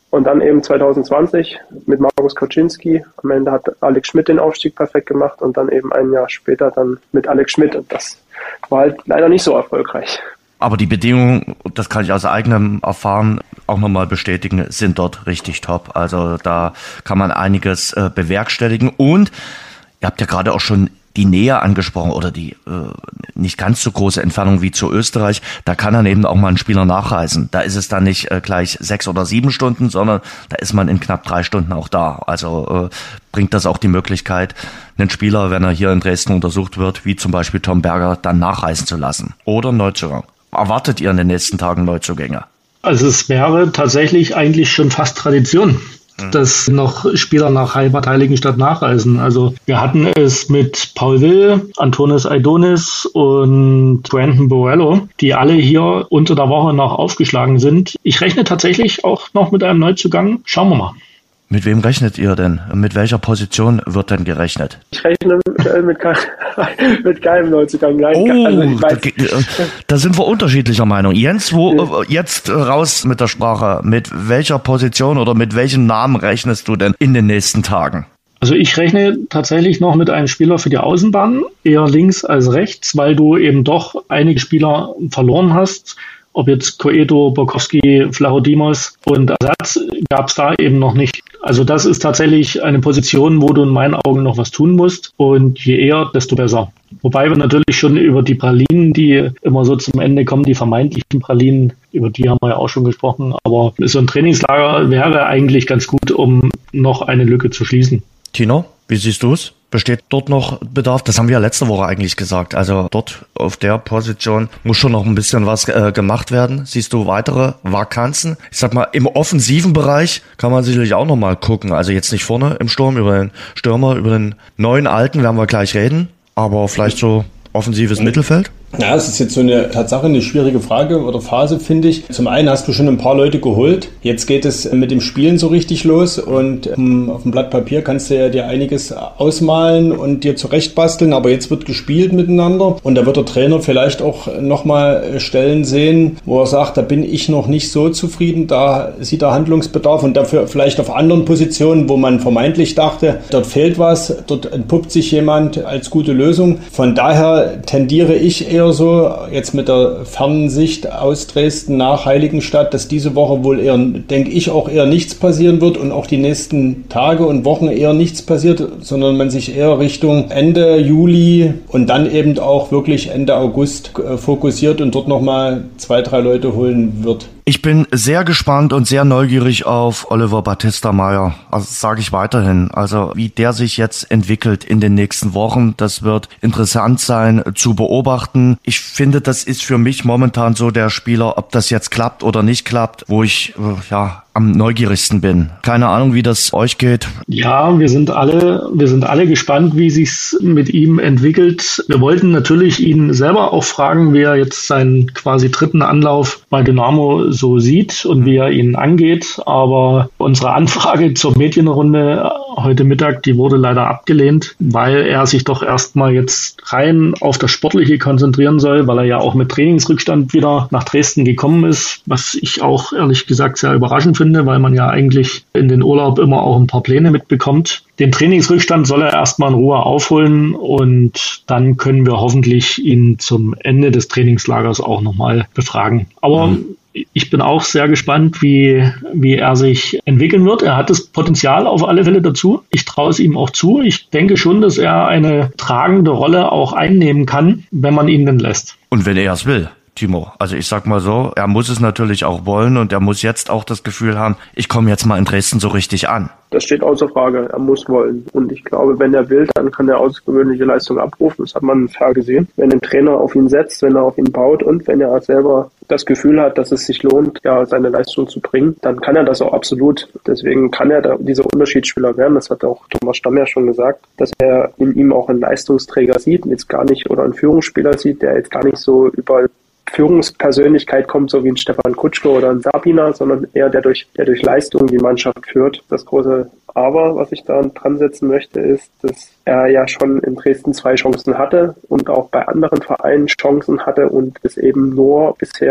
Und dann eben zwanzig zwanzig mit Markus Kauczynski. Am Ende hat Alex Schmidt den Aufstieg perfekt gemacht und dann eben ein Jahr später dann mit Alex Schmidt. Und das war halt leider nicht so erfolgreich. Aber die Bedingungen, das kann ich aus eigenem Erfahren auch nochmal bestätigen, sind dort richtig top. Also da kann man einiges äh, bewerkstelligen. Und ihr habt ja gerade auch schon die Nähe angesprochen oder die äh, nicht ganz so große Entfernung wie zu Österreich. Da kann dann eben auch mal ein Spieler nachreisen. Da ist es dann nicht äh, gleich sechs oder sieben Stunden, sondern da ist man in knapp drei Stunden auch da. Also äh, bringt das auch die Möglichkeit, einen Spieler, wenn er hier in Dresden untersucht wird, wie zum Beispiel Tom Berger, dann nachreisen zu lassen. Oder Neuzugang. Erwartet ihr in den nächsten Tagen Neuzugänge? Also es wäre tatsächlich eigentlich schon fast Tradition, dass noch Spieler nach Bad Heiligenstadt nachreisen. Also wir hatten es mit Paul Will, Antonis Aidonis und Brandon Borello, die alle hier unter der Woche noch aufgeschlagen sind. Ich rechne tatsächlich auch noch mit einem Neuzugang. Schauen wir mal. Mit wem rechnet ihr denn? Mit welcher Position wird denn gerechnet? Ich rechne mit, mit, kein, mit keinem Neuzugang. Nein, oh, also ich weiß, da, da sind wir unterschiedlicher Meinung. Jens, wo ja. jetzt raus mit der Sprache. Mit welcher Position oder mit welchem Namen rechnest du denn in den nächsten Tagen? Also ich rechne tatsächlich noch mit einem Spieler für die Außenbahn, eher links als rechts, weil du eben doch einige Spieler verloren hast. Ob jetzt Coeto, Borkowski, Flachodimos und Ersatz gab es da eben noch nicht. Also das ist tatsächlich eine Position, wo du in meinen Augen noch was tun musst und je eher, desto besser. Wobei wir natürlich schon über die Pralinen, die immer so zum Ende kommen, die vermeintlichen Pralinen, über die haben wir ja auch schon gesprochen, aber so ein Trainingslager wäre eigentlich ganz gut, um noch eine Lücke zu schließen. Tino, wie siehst du es? Besteht dort noch Bedarf? Das haben wir ja letzte Woche eigentlich gesagt. Also dort auf der Position muss schon noch ein bisschen was äh, gemacht werden. Siehst du weitere Vakanzen? Ich sag mal, im offensiven Bereich kann man sicherlich auch noch mal gucken. Also jetzt nicht vorne im Sturm, über den Stürmer, über den neuen Alten werden wir gleich reden. Aber vielleicht so offensives Mittelfeld? Ja, es ist jetzt so eine Tatsache, eine schwierige Frage oder Phase, finde ich. Zum einen hast du schon ein paar Leute geholt. Jetzt geht es mit dem Spielen so richtig los und ähm, auf dem Blatt Papier kannst du ja dir einiges ausmalen und dir zurechtbasteln, aber jetzt wird gespielt miteinander und da wird der Trainer vielleicht auch nochmal Stellen sehen, wo er sagt, da bin ich noch nicht so zufrieden, da sieht er Handlungsbedarf und dafür vielleicht auf anderen Positionen, wo man vermeintlich dachte, dort fehlt was, dort entpuppt sich jemand als gute Lösung. Von daher tendiere ich eher so, jetzt mit der fernen Sicht aus Dresden nach Heiligenstadt, dass diese Woche wohl eher, denke ich, auch eher nichts passieren wird und auch die nächsten Tage und Wochen eher nichts passiert, sondern man sich eher Richtung Ende Juli und dann eben auch wirklich Ende August äh, fokussiert und dort nochmal zwei, drei Leute holen wird. Ich bin sehr gespannt und sehr neugierig auf Oliver Battista Meyer. Also sage ich weiterhin. Also wie der sich jetzt entwickelt in den nächsten Wochen, das wird interessant sein zu beobachten. Ich finde, das ist für mich momentan so der Spieler, ob das jetzt klappt oder nicht klappt, wo ich ja am neugierigsten bin. Keine Ahnung, wie das euch geht. Ja, wir sind alle, wir sind alle gespannt, wie sich's mit ihm entwickelt. Wir wollten natürlich ihn selber auch fragen, wie er jetzt seinen quasi dritten Anlauf bei Dynamo so sieht und wie er ihn angeht. Aber unsere Anfrage zur Medienrunde heute Mittag, die wurde leider abgelehnt, weil er sich doch erstmal jetzt rein auf das Sportliche konzentrieren soll, weil er ja auch mit Trainingsrückstand wieder nach Dresden gekommen ist, was ich auch ehrlich gesagt sehr überraschend finde, weil man ja eigentlich in den Urlaub immer auch ein paar Pläne mitbekommt. Den Trainingsrückstand soll er erstmal in Ruhe aufholen und dann können wir hoffentlich ihn zum Ende des Trainingslagers auch nochmal befragen. Aber mhm. ich bin auch sehr gespannt, wie, wie er sich entwickeln wird. Er hat das Potenzial auf alle Fälle dazu. Ich traue es ihm auch zu. Ich denke schon, dass er eine tragende Rolle auch einnehmen kann, wenn man ihn denn lässt. Und wenn er es will. Timo, also ich sag mal so, er muss es natürlich auch wollen und er muss jetzt auch das Gefühl haben, ich komme jetzt mal in Dresden so richtig an. Das steht außer Frage, er muss wollen. Und ich glaube, wenn er will, dann kann er außergewöhnliche Leistung abrufen. Das hat man fair gesehen. Wenn ein Trainer auf ihn setzt, wenn er auf ihn baut und wenn er selber das Gefühl hat, dass es sich lohnt, ja, seine Leistung zu bringen, dann kann er das auch absolut. Deswegen kann er da dieser Unterschiedsspieler werden. Das hat auch Thomas Stamm ja schon gesagt, dass er in ihm auch einen Leistungsträger sieht, jetzt gar nicht, oder einen Führungsspieler sieht, der jetzt gar nicht so überall Führungspersönlichkeit kommt, so wie ein Stefan Kutschke oder ein Sabina, sondern eher der durch, der durch Leistung die Mannschaft führt. Das große Aber, was ich da dran setzen möchte, ist, dass er ja schon in Dresden zwei Chancen hatte und auch bei anderen Vereinen Chancen hatte und es eben nur bisher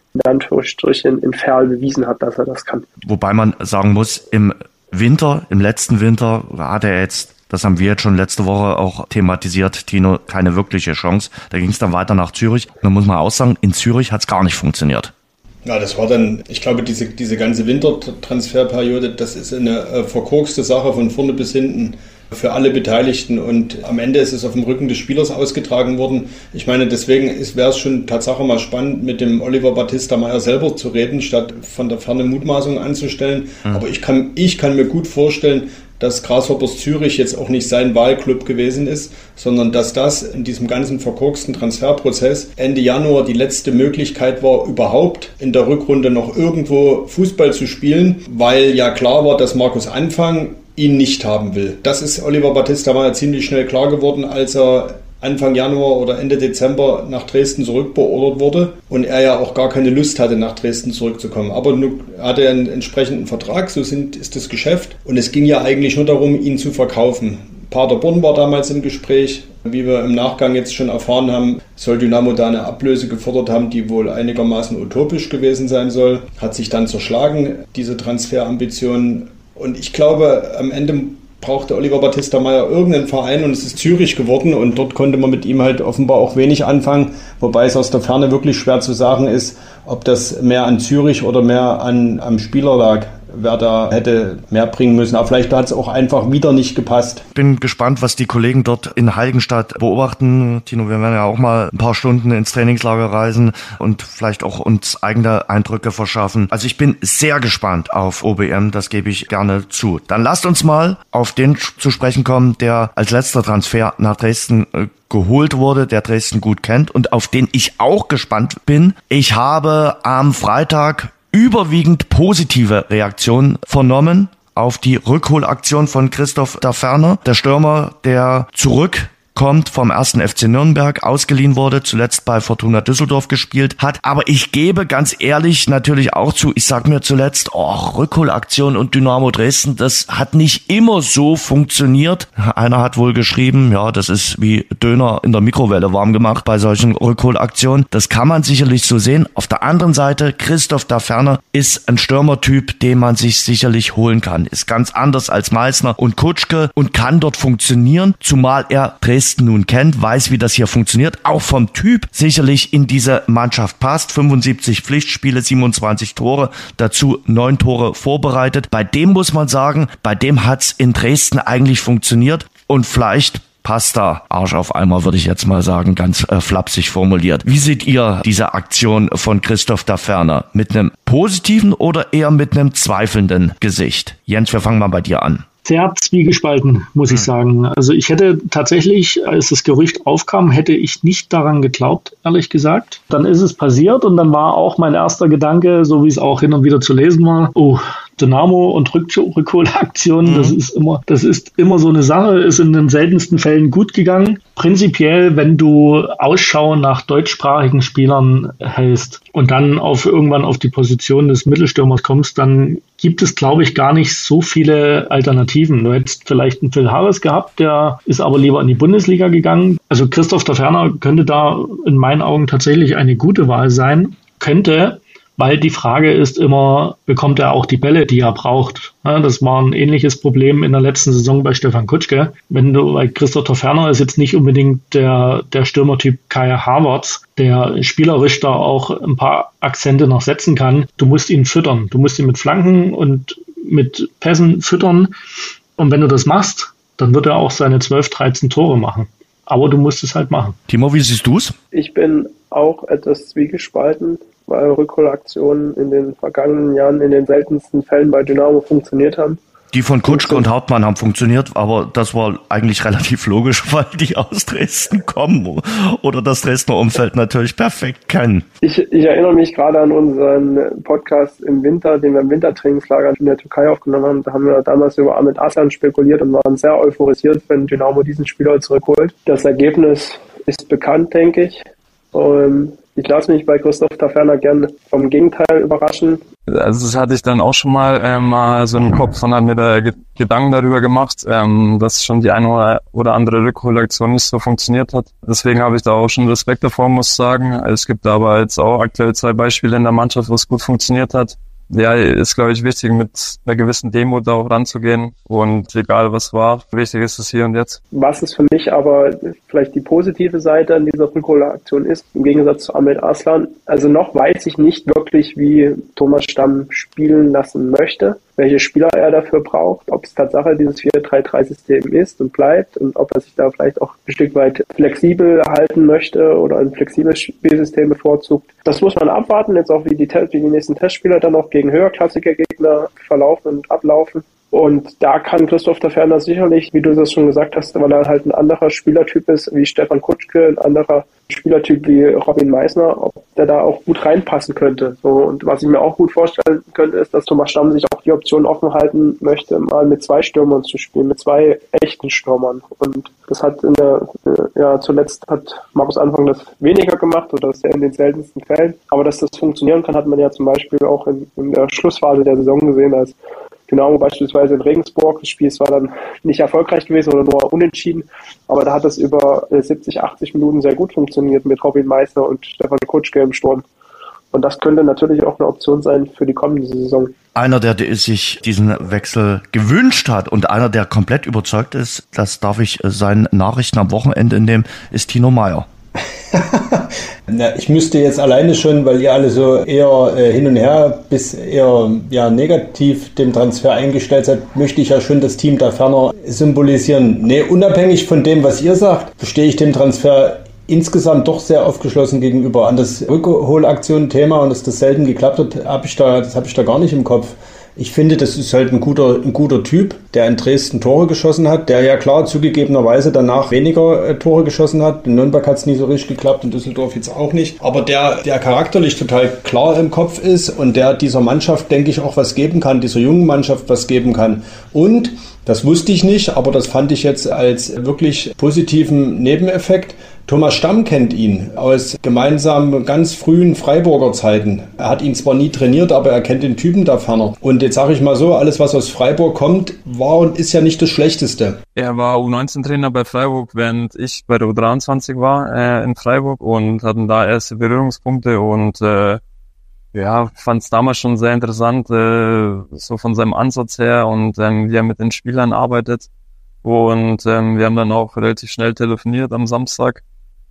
in Anführungsstrichen in Ferl bewiesen hat, dass er das kann. Wobei man sagen muss, im Winter, im letzten Winter hat er jetzt, das haben wir jetzt schon letzte Woche auch thematisiert, Tino, keine wirkliche Chance. Da ging es dann weiter nach Zürich. Und da muss man auch sagen, in Zürich hat es gar nicht funktioniert. Ja, das war dann, ich glaube, diese, diese ganze Wintertransferperiode, das ist eine äh, verkorkste Sache von vorne bis hinten für alle Beteiligten, und am Ende ist es auf dem Rücken des Spielers ausgetragen worden. Ich meine, deswegen wäre es schon Tatsache mal spannend, mit dem Oliver Battista Meyer selber zu reden, statt von der Ferne Mutmaßungen anzustellen. Mhm. Aber ich kann, ich kann mir gut vorstellen, dass Grasshoppers Zürich jetzt auch nicht sein Wahlclub gewesen ist, sondern dass das in diesem ganzen verkorksten Transferprozess Ende Januar die letzte Möglichkeit war, überhaupt in der Rückrunde noch irgendwo Fußball zu spielen, weil ja klar war, dass Markus Anfang ihn nicht haben will. Das ist Oliver Battista Meyer ziemlich schnell klar geworden, als er Anfang Januar oder Ende Dezember nach Dresden zurückbeordert wurde und er ja auch gar keine Lust hatte, nach Dresden zurückzukommen. Aber nun hatte er einen entsprechenden Vertrag, so sind, ist das Geschäft, und es ging ja eigentlich nur darum, ihn zu verkaufen. Paderborn war damals im Gespräch. Wie wir im Nachgang jetzt schon erfahren haben, soll Dynamo da eine Ablöse gefordert haben, die wohl einigermaßen utopisch gewesen sein soll. Hat sich dann zerschlagen, diese Transferambitionen. Und ich glaube, am Ende brauchte Oliver Battista Meyer irgendeinen Verein, und es ist Zürich geworden, und dort konnte man mit ihm halt offenbar auch wenig anfangen, wobei es aus der Ferne wirklich schwer zu sagen ist, ob das mehr an Zürich oder mehr an, am Spieler lag, wer da hätte mehr bringen müssen. Aber vielleicht hat es auch einfach wieder nicht gepasst. Bin gespannt, was die Kollegen dort in Heiligenstadt beobachten. Tino, wir werden ja auch mal ein paar Stunden ins Trainingslager reisen und vielleicht auch uns eigene Eindrücke verschaffen. Also ich bin sehr gespannt auf O B M, das gebe ich gerne zu. Dann lasst uns mal auf den zu sprechen kommen, der als letzter Transfer nach Dresden äh, geholt wurde, der Dresden gut kennt und auf den ich auch gespannt bin. Ich habe am Freitag überwiegend positive Reaktionen vernommen auf die Rückholaktion von Christoph Daferner, der Stürmer, der zurückkommt vom ersten F C Nürnberg, ausgeliehen wurde, zuletzt bei Fortuna Düsseldorf gespielt hat. Aber ich gebe ganz ehrlich natürlich auch zu, ich sag mir zuletzt, oh, Rückholaktion und Dynamo Dresden, das hat nicht immer so funktioniert. Einer hat wohl geschrieben, ja, das ist wie Döner in der Mikrowelle warm gemacht bei solchen Rückholaktionen. Das kann man sicherlich so sehen. Auf der anderen Seite, Christoph Daferner ist ein Stürmertyp, den man sich sicherlich holen kann. Ist ganz anders als Meissner und Kutschke und kann dort funktionieren, zumal er Dresden nun kennt, weiß, wie das hier funktioniert, auch vom Typ sicherlich in diese Mannschaft passt. fünfundsiebzig Pflichtspiele, siebenundzwanzig Tore, dazu neun Tore vorbereitet. Bei dem muss man sagen, bei dem hat's in Dresden eigentlich funktioniert, und vielleicht passt da Arsch auf Eimer, würde ich jetzt mal sagen, ganz äh, flapsig formuliert. Wie seht ihr diese Aktion von Christoph Daferner? Mit einem positiven oder eher mit einem zweifelnden Gesicht? Jens, wir fangen mal bei dir an. Sehr zwiegespalten, muss ich sagen. Also ich hätte tatsächlich, als das Gerücht aufkam, hätte ich nicht daran geglaubt, ehrlich gesagt. Dann ist es passiert, und dann war auch mein erster Gedanke, so wie es auch hin und wieder zu lesen war, oh, Dynamo und Rück- Rückholaktionen, mhm. das ist immer, das ist immer so eine Sache, ist in den seltensten Fällen gut gegangen. Prinzipiell, wenn du Ausschau nach deutschsprachigen Spielern hältst und dann auf irgendwann auf die Position des Mittelstürmers kommst, dann gibt es, glaube ich, gar nicht so viele Alternativen. Du hättest vielleicht einen Phil Harris gehabt, der ist aber lieber in die Bundesliga gegangen. Also Christoph Daferner könnte da in meinen Augen tatsächlich eine gute Wahl sein. Könnte, weil die Frage ist immer, bekommt er auch die Bälle, die er braucht? Ja, das war ein ähnliches Problem in der letzten Saison bei Stefan Kutschke. Wenn du, weil Christoph Daferner ist jetzt nicht unbedingt der, der Stürmertyp Kai Havertz, der spielerisch da auch ein paar Akzente noch setzen kann. Du musst ihn füttern. Du musst ihn mit Flanken und mit Pässen füttern. Und wenn du das machst, dann wird er auch seine zwölf, dreizehn Tore machen. Aber du musst es halt machen. Timo, wie siehst du es? Ich bin auch etwas zwiegespalten, weil Rückholaktionen in den vergangenen Jahren in den seltensten Fällen bei Dynamo funktioniert haben. Die von Kutschke und Hauptmann haben funktioniert, aber das war eigentlich relativ logisch, weil die aus Dresden kommen oder das Dresdner Umfeld natürlich perfekt kennen. Ich, ich erinnere mich gerade an unseren Podcast im Winter, den wir im Wintertrainingslager in der Türkei aufgenommen haben. Da haben wir damals über Ahmet Aslan spekuliert und waren sehr euphorisiert, wenn Dynamo diesen Spieler zurückholt. Das Ergebnis ist bekannt, denke ich. Und Ich lasse mich bei Christoph Taferner gern vom Gegenteil überraschen. Also das hatte ich dann auch schon mal ähm, mal so im Kopf und hat mir da Ge- Gedanken darüber gemacht, ähm, dass schon die eine oder andere Rückholaktion nicht so funktioniert hat. Deswegen habe ich da auch schon Respekt davor, muss ich sagen. Es gibt aber jetzt auch aktuell zwei Beispiele in der Mannschaft, wo es gut funktioniert hat. Ja, ist, glaube ich, wichtig, mit einer gewissen Demut da auch ranzugehen. Und egal, was war, wichtig ist es hier und jetzt. Was es für mich aber vielleicht die positive Seite an dieser Rückholaktion ist, im Gegensatz zu Ahmed Arslan, also noch weiß ich nicht wirklich, wie Thomas Stamm spielen lassen möchte, welche Spieler er dafür braucht, ob es Tatsache dieses vier drei drei System ist und bleibt und ob er sich da vielleicht auch ein Stück weit flexibel halten möchte oder ein flexibles Spielsystem bevorzugt. Das muss man abwarten, jetzt auch wie die, wie die nächsten Testspieler dann auch gegen höherklassige Gegner verlaufen und ablaufen. Und da kann Christoph Taferner sicherlich, wie du das schon gesagt hast, weil er halt ein anderer Spielertyp ist wie Stefan Kutschke, ein anderer Spielertyp wie Robin Meissner, ob der da auch gut reinpassen könnte. So, und was ich mir auch gut vorstellen könnte, ist, dass Thomas Stamm sich auch die Option offen halten möchte, mal mit zwei Stürmern zu spielen, mit zwei echten Stürmern. Und das hat in der, ja, zuletzt hat Markus Anfang das weniger gemacht oder sehr in den seltensten Fällen. Aber dass das funktionieren kann, hat man ja zum Beispiel auch in, in der Schlussphase der Saison gesehen, als Dynamo beispielsweise in Regensburg. Das Spiel war dann nicht erfolgreich gewesen oder nur unentschieden, aber da hat das über siebzig, achtzig Minuten sehr gut funktioniert mit Robin Meissner und Stefan Kutschke im Sturm. Und das könnte natürlich auch eine Option sein für die kommende Saison. Einer, der sich diesen Wechsel gewünscht hat und einer, der komplett überzeugt ist, das darf ich seinen Nachrichten am Wochenende entnehmen, ist Tino Meyer. Na, ich müsste jetzt alleine schon, weil ihr alle so eher äh, hin und her bis eher ja, negativ dem Transfer eingestellt seid, möchte ich ja schon das Team Taferner symbolisieren. Nee, unabhängig von dem, was ihr sagt, stehe ich dem Transfer insgesamt doch sehr aufgeschlossen gegenüber. An das Rückholaktion-Thema und dass das selten geklappt hat, hab ich da, das habe ich da gar nicht im Kopf. Ich finde, das ist halt ein guter, ein guter Typ, der in Dresden Tore geschossen hat, der ja klar zugegebenerweise danach weniger äh, Tore geschossen hat. In Nürnberg hat es nie so richtig geklappt, in Düsseldorf jetzt auch nicht. Aber der, der charakterlich total klar im Kopf ist und der dieser Mannschaft, denke ich, auch was geben kann, dieser jungen Mannschaft was geben kann. Und, das wusste ich nicht, aber das fand ich jetzt als wirklich positiven Nebeneffekt. Thomas Stamm kennt ihn aus gemeinsamen ganz frühen Freiburger Zeiten. Er hat ihn zwar nie trainiert, aber er kennt den Typen da ferner. Und jetzt sage ich mal so, alles was aus Freiburg kommt, war und ist ja nicht das Schlechteste. Er war U neunzehn Trainer bei Freiburg, während ich bei der U dreiundzwanzig war äh, in Freiburg und hatten da erste Berührungspunkte und äh, ja, fand es damals schon sehr interessant, äh, so von seinem Ansatz her und ähm, wie er mit den Spielern arbeitet. Und ähm, wir haben dann auch relativ schnell telefoniert am Samstag.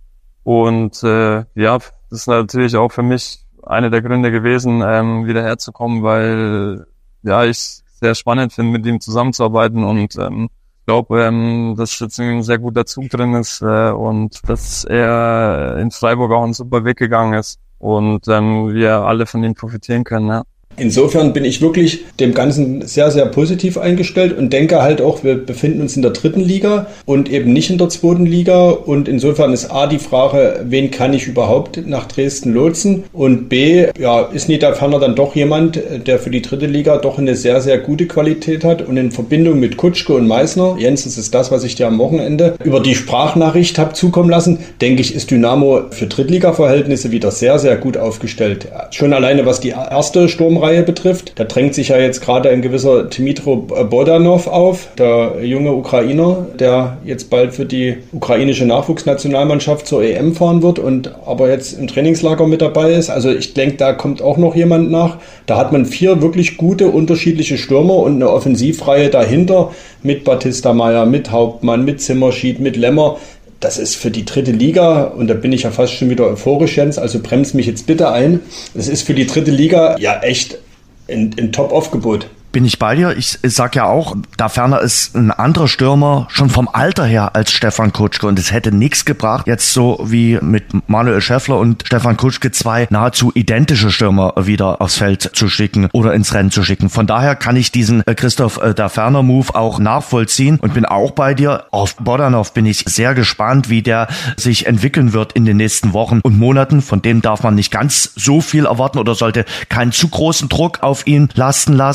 Und äh, ja, das ist natürlich auch für mich einer der Gründe gewesen, ähm, wieder herzukommen, weil ja ich sehr spannend finde, mit ihm zusammenzuarbeiten und ähm, ich glaube, ähm, dass jetzt ein sehr guter Zug drin ist äh, und dass er in Freiburg auch einen super Weg gegangen ist und ähm, wir alle von ihm profitieren können, ja. Insofern bin ich wirklich dem Ganzen sehr, sehr positiv eingestellt und denke halt auch, wir befinden uns in der dritten Liga und eben nicht in der zweiten Liga. Und insofern ist A die Frage, wen kann ich überhaupt nach Dresden lotsen? Und B, ja, ist Nita Ferner dann doch jemand, der für die dritte Liga doch eine sehr, sehr gute Qualität hat und in Verbindung mit Kutschke und Meissner, Jens, das ist das, was ich dir am Wochenende über die Sprachnachricht habe zukommen lassen, denke ich, ist Dynamo für Drittliga-Verhältnisse wieder sehr, sehr gut aufgestellt. Schon alleine, was die erste Sturmreihe betrifft. Da drängt sich ja jetzt gerade ein gewisser Dmitro Bodanov auf, der junge Ukrainer, der jetzt bald für die ukrainische Nachwuchsnationalmannschaft zur E M fahren wird und aber jetzt im Trainingslager mit dabei ist. Also ich denke, da kommt auch noch jemand nach. Da hat man vier wirklich gute unterschiedliche Stürmer und eine Offensivreihe dahinter mit Batista Meyer, mit Hauptmann, mit Zimmerschied, mit Lemmer. Das ist für die dritte Liga, und da bin ich ja fast schon wieder euphorisch, Jens, also bremst mich jetzt bitte ein. Das ist für die dritte Liga ja echt ein, ein Top-Aufgebot. Bin ich bei dir? Ich sag ja auch, Taferner ist ein anderer Stürmer, schon vom Alter her als Stefan Kutschke, und es hätte nichts gebracht, jetzt so wie mit Manuel Schäffler und Stefan Kutschke zwei nahezu identische Stürmer wieder aufs Feld zu schicken oder ins Rennen zu schicken. Von daher kann ich diesen Christoph Taferner Move auch nachvollziehen und bin auch bei dir. Auf Bodanov bin ich sehr gespannt, wie der sich entwickeln wird in den nächsten Wochen und Monaten. Von dem darf man nicht ganz so viel erwarten oder sollte keinen zu großen Druck auf ihn lasten lassen.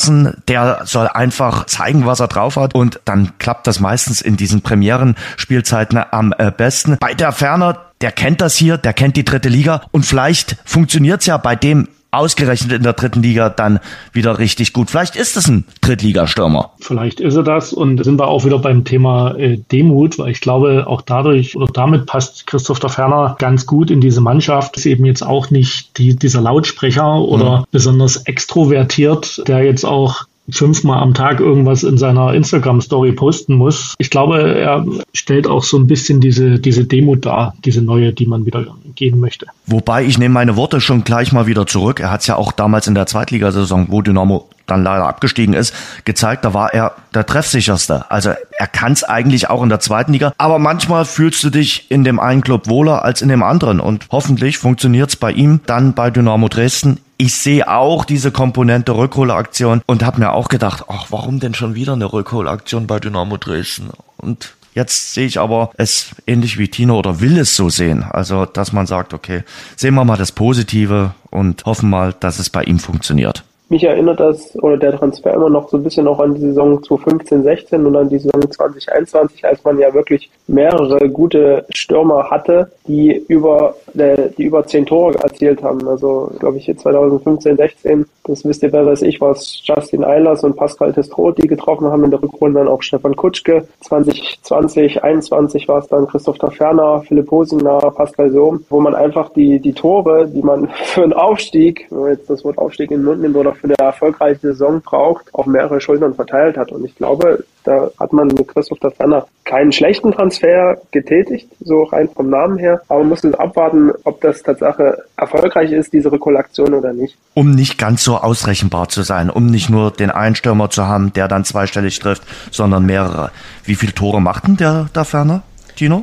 der soll einfach zeigen, was er drauf hat und dann klappt das meistens in diesen Premierenspielzeiten am äh, besten. Bei der Ferner, der kennt das hier, der kennt die dritte Liga und vielleicht funktioniert's ja bei dem ausgerechnet in der dritten Liga dann wieder richtig gut. Vielleicht ist es ein Drittligastürmer. Vielleicht ist er das und sind wir auch wieder beim Thema äh, Demut, weil ich glaube, auch dadurch oder damit passt Christoph der Ferner ganz gut in diese Mannschaft. Ist eben jetzt auch nicht die, dieser Lautsprecher oder mhm. besonders extrovertiert, der jetzt auch fünfmal am Tag irgendwas in seiner Instagram-Story posten muss. Ich glaube, er stellt auch so ein bisschen diese, diese Demut dar, diese neue, die man wieder gehen möchte. Wobei, ich nehme meine Worte schon gleich mal wieder zurück. Er hat es ja auch damals in der Zweitligasaison, wo Dynamo dann leider abgestiegen ist, gezeigt, da war er der treffsicherste. Also er kann es eigentlich auch in der zweiten Liga, aber manchmal fühlst du dich in dem einen Club wohler als in dem anderen und hoffentlich funktioniert es bei ihm dann bei Dynamo Dresden. Ich sehe auch diese Komponente Rückholaktion und habe mir auch gedacht, ach, warum denn schon wieder eine Rückholaktion bei Dynamo Dresden? Und jetzt sehe ich aber es ähnlich wie Tino oder will es so sehen. Also, dass man sagt, okay, sehen wir mal das Positive und hoffen mal, dass es bei ihm funktioniert. Mich erinnert das, oder der Transfer immer noch so ein bisschen auch an die Saison zwanzig fünfzehn sechzehn und an die Saison zwanzig einundzwanzig, als man ja wirklich mehrere gute Stürmer hatte, die über äh, die über zehn Tore erzielt haben. Also, glaube ich, zwanzig fünfzehn sechzehn, das wisst ihr besser als ich, war es Justin Eilers und Pascal Testroth, die getroffen haben. In der Rückrunde dann auch Stefan Kutschke. zwanzig zwanzig einundzwanzig war es dann Christoph der Ferner, Philipp Hosingner, Pascal Sohm, wo man einfach die die Tore, die man für einen Aufstieg, wenn man jetzt das Wort Aufstieg in den Mund nimmt, oder für eine erfolgreiche Saison braucht, auf mehrere Schultern verteilt hat. Und ich glaube, da hat man mit Christoph der Ferner keinen schlechten Transfer getätigt, so rein vom Namen her. Aber man muss jetzt abwarten, ob das Tatsache erfolgreich ist, diese Rekollektion oder nicht. Um nicht ganz so ausrechenbar zu sein, um nicht nur den einen Stürmer zu haben, der dann zweistellig trifft, sondern mehrere. Wie viele Tore macht denn der, der Ferner, Tino?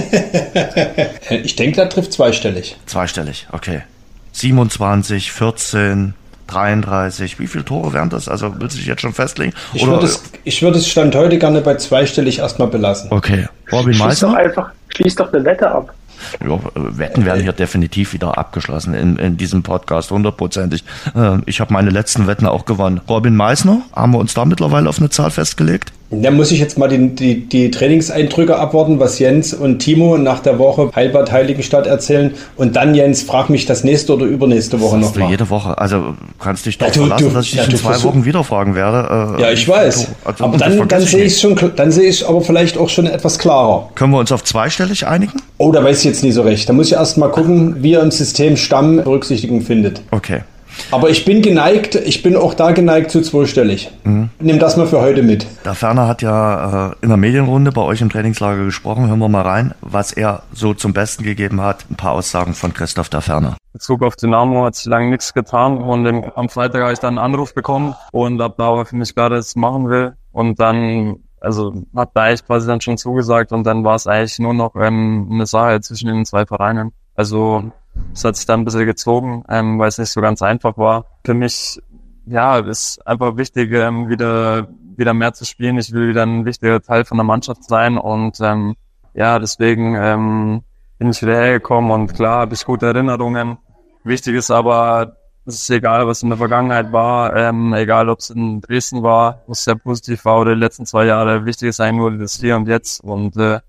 Ich denke, der trifft zweistellig. Zweistellig, okay. siebenundzwanzig, vierzehn... dreiunddreißig, wie viele Tore wären das? Also willst du dich jetzt schon festlegen? Ich würde es, ich würde es Stand heute gerne bei zweistellig erstmal belassen. Okay. Robin Schließ Meissner? doch einfach, schließ doch eine Wette ab. Ja, Wetten werden hier definitiv wieder abgeschlossen in, in diesem Podcast, hundertprozentig. Ich habe meine letzten Wetten auch gewonnen. Robin Meissner, haben wir uns da mittlerweile auf eine Zahl festgelegt? Da muss ich jetzt mal die, die, die Trainingseindrücke abwarten, was Jens und Timo nach der Woche Heilbad Heiligenstadt erzählen. Und dann, Jens, frag mich das nächste oder übernächste Woche noch mal. Jede Woche. Also kannst dich doch ja, du, verlassen, du, dass ich dich ja, in zwei Wochen wieder fragen werde. Äh, ja, ich weiß. Also, aber dann, dann sehe ich schon, dann sehe ich aber vielleicht auch schon etwas klarer. Können wir uns auf zweistellig einigen? Oh, da weiß ich jetzt nicht so recht. Da muss ich erst mal gucken, wie er im System Stamm Berücksichtigung findet. Okay. Aber ich bin geneigt, ich bin auch da geneigt zu zweistellig. Mhm. Nimm das mal für heute mit. Der Ferner hat ja äh, in der Medienrunde bei euch im Trainingslager gesprochen. Hören wir mal rein, was er so zum Besten gegeben hat. Ein paar Aussagen von Christoph der Ferner. In Bezug auf Dynamo hat sich lange nichts getan und im, am Freitag habe ich dann einen Anruf bekommen und ab da war für mich klar, dass ich es machen will. Und dann, also hat da eigentlich quasi dann schon zugesagt und dann war es eigentlich nur noch ähm, eine Sache zwischen den zwei Vereinen. Also es hat sich dann ein bisschen gezogen, ähm, weil es nicht so ganz einfach war. Für mich, ja, ist einfach wichtig, ähm, wieder wieder mehr zu spielen. Ich will wieder ein wichtiger Teil von der Mannschaft sein und ähm, ja, deswegen ähm, bin ich wieder hergekommen und klar habe ich gute Erinnerungen. Wichtig ist aber, es ist egal, was in der Vergangenheit war, ähm, egal ob es in Dresden war, was sehr positiv war oder die letzten zwei Jahre. Wichtig ist eigentlich nur das Hier und Jetzt und äh,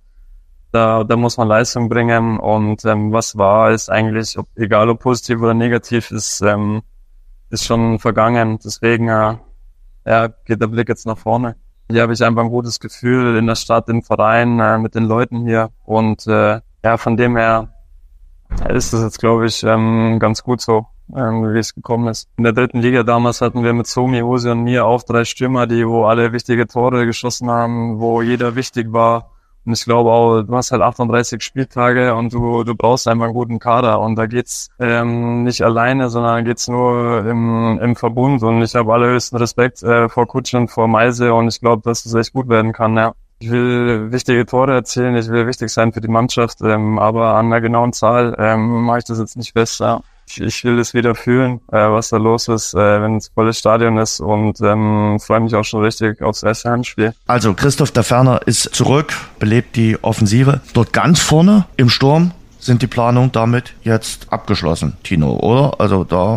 Da, da muss man Leistung bringen und ähm, was war, ist eigentlich, ob, egal ob positiv oder negativ, ist ähm, ist schon vergangen. Deswegen äh, ja, geht der Blick jetzt nach vorne. Hier habe ich einfach ein gutes Gefühl in der Stadt, im Verein, äh, mit den Leuten hier und äh, ja, von dem her ist es jetzt, glaube ich, ähm, ganz gut so, ähm, wie es gekommen ist. In der dritten Liga damals hatten wir mit Somi, Hose und mir auch drei Stürmer, die wo alle wichtige Tore geschossen haben, wo jeder wichtig war. Und ich glaube auch, du hast halt achtunddreißig Spieltage und du du brauchst einfach einen guten Kader. Und da geht's ähm, nicht alleine, sondern geht's nur im im Verbund. Und ich habe allerhöchsten Respekt äh, vor Kutsch und vor Meise und ich glaube, dass das echt gut werden kann. Ja. Ich will wichtige Tore erzielen, ich will wichtig sein für die Mannschaft, ähm, aber an einer genauen Zahl ähm, mache ich das jetzt nicht fest. Ja. Ich, ich will es wieder fühlen, äh, was da los ist, äh, wenn es volles Stadion ist und ähm, freue mich auch schon richtig aufs erste Heimspiel. Also Christoph der Ferner ist zurück, belebt die Offensive. Dort ganz vorne im Sturm sind die Planungen damit jetzt abgeschlossen, Tino, oder? Also da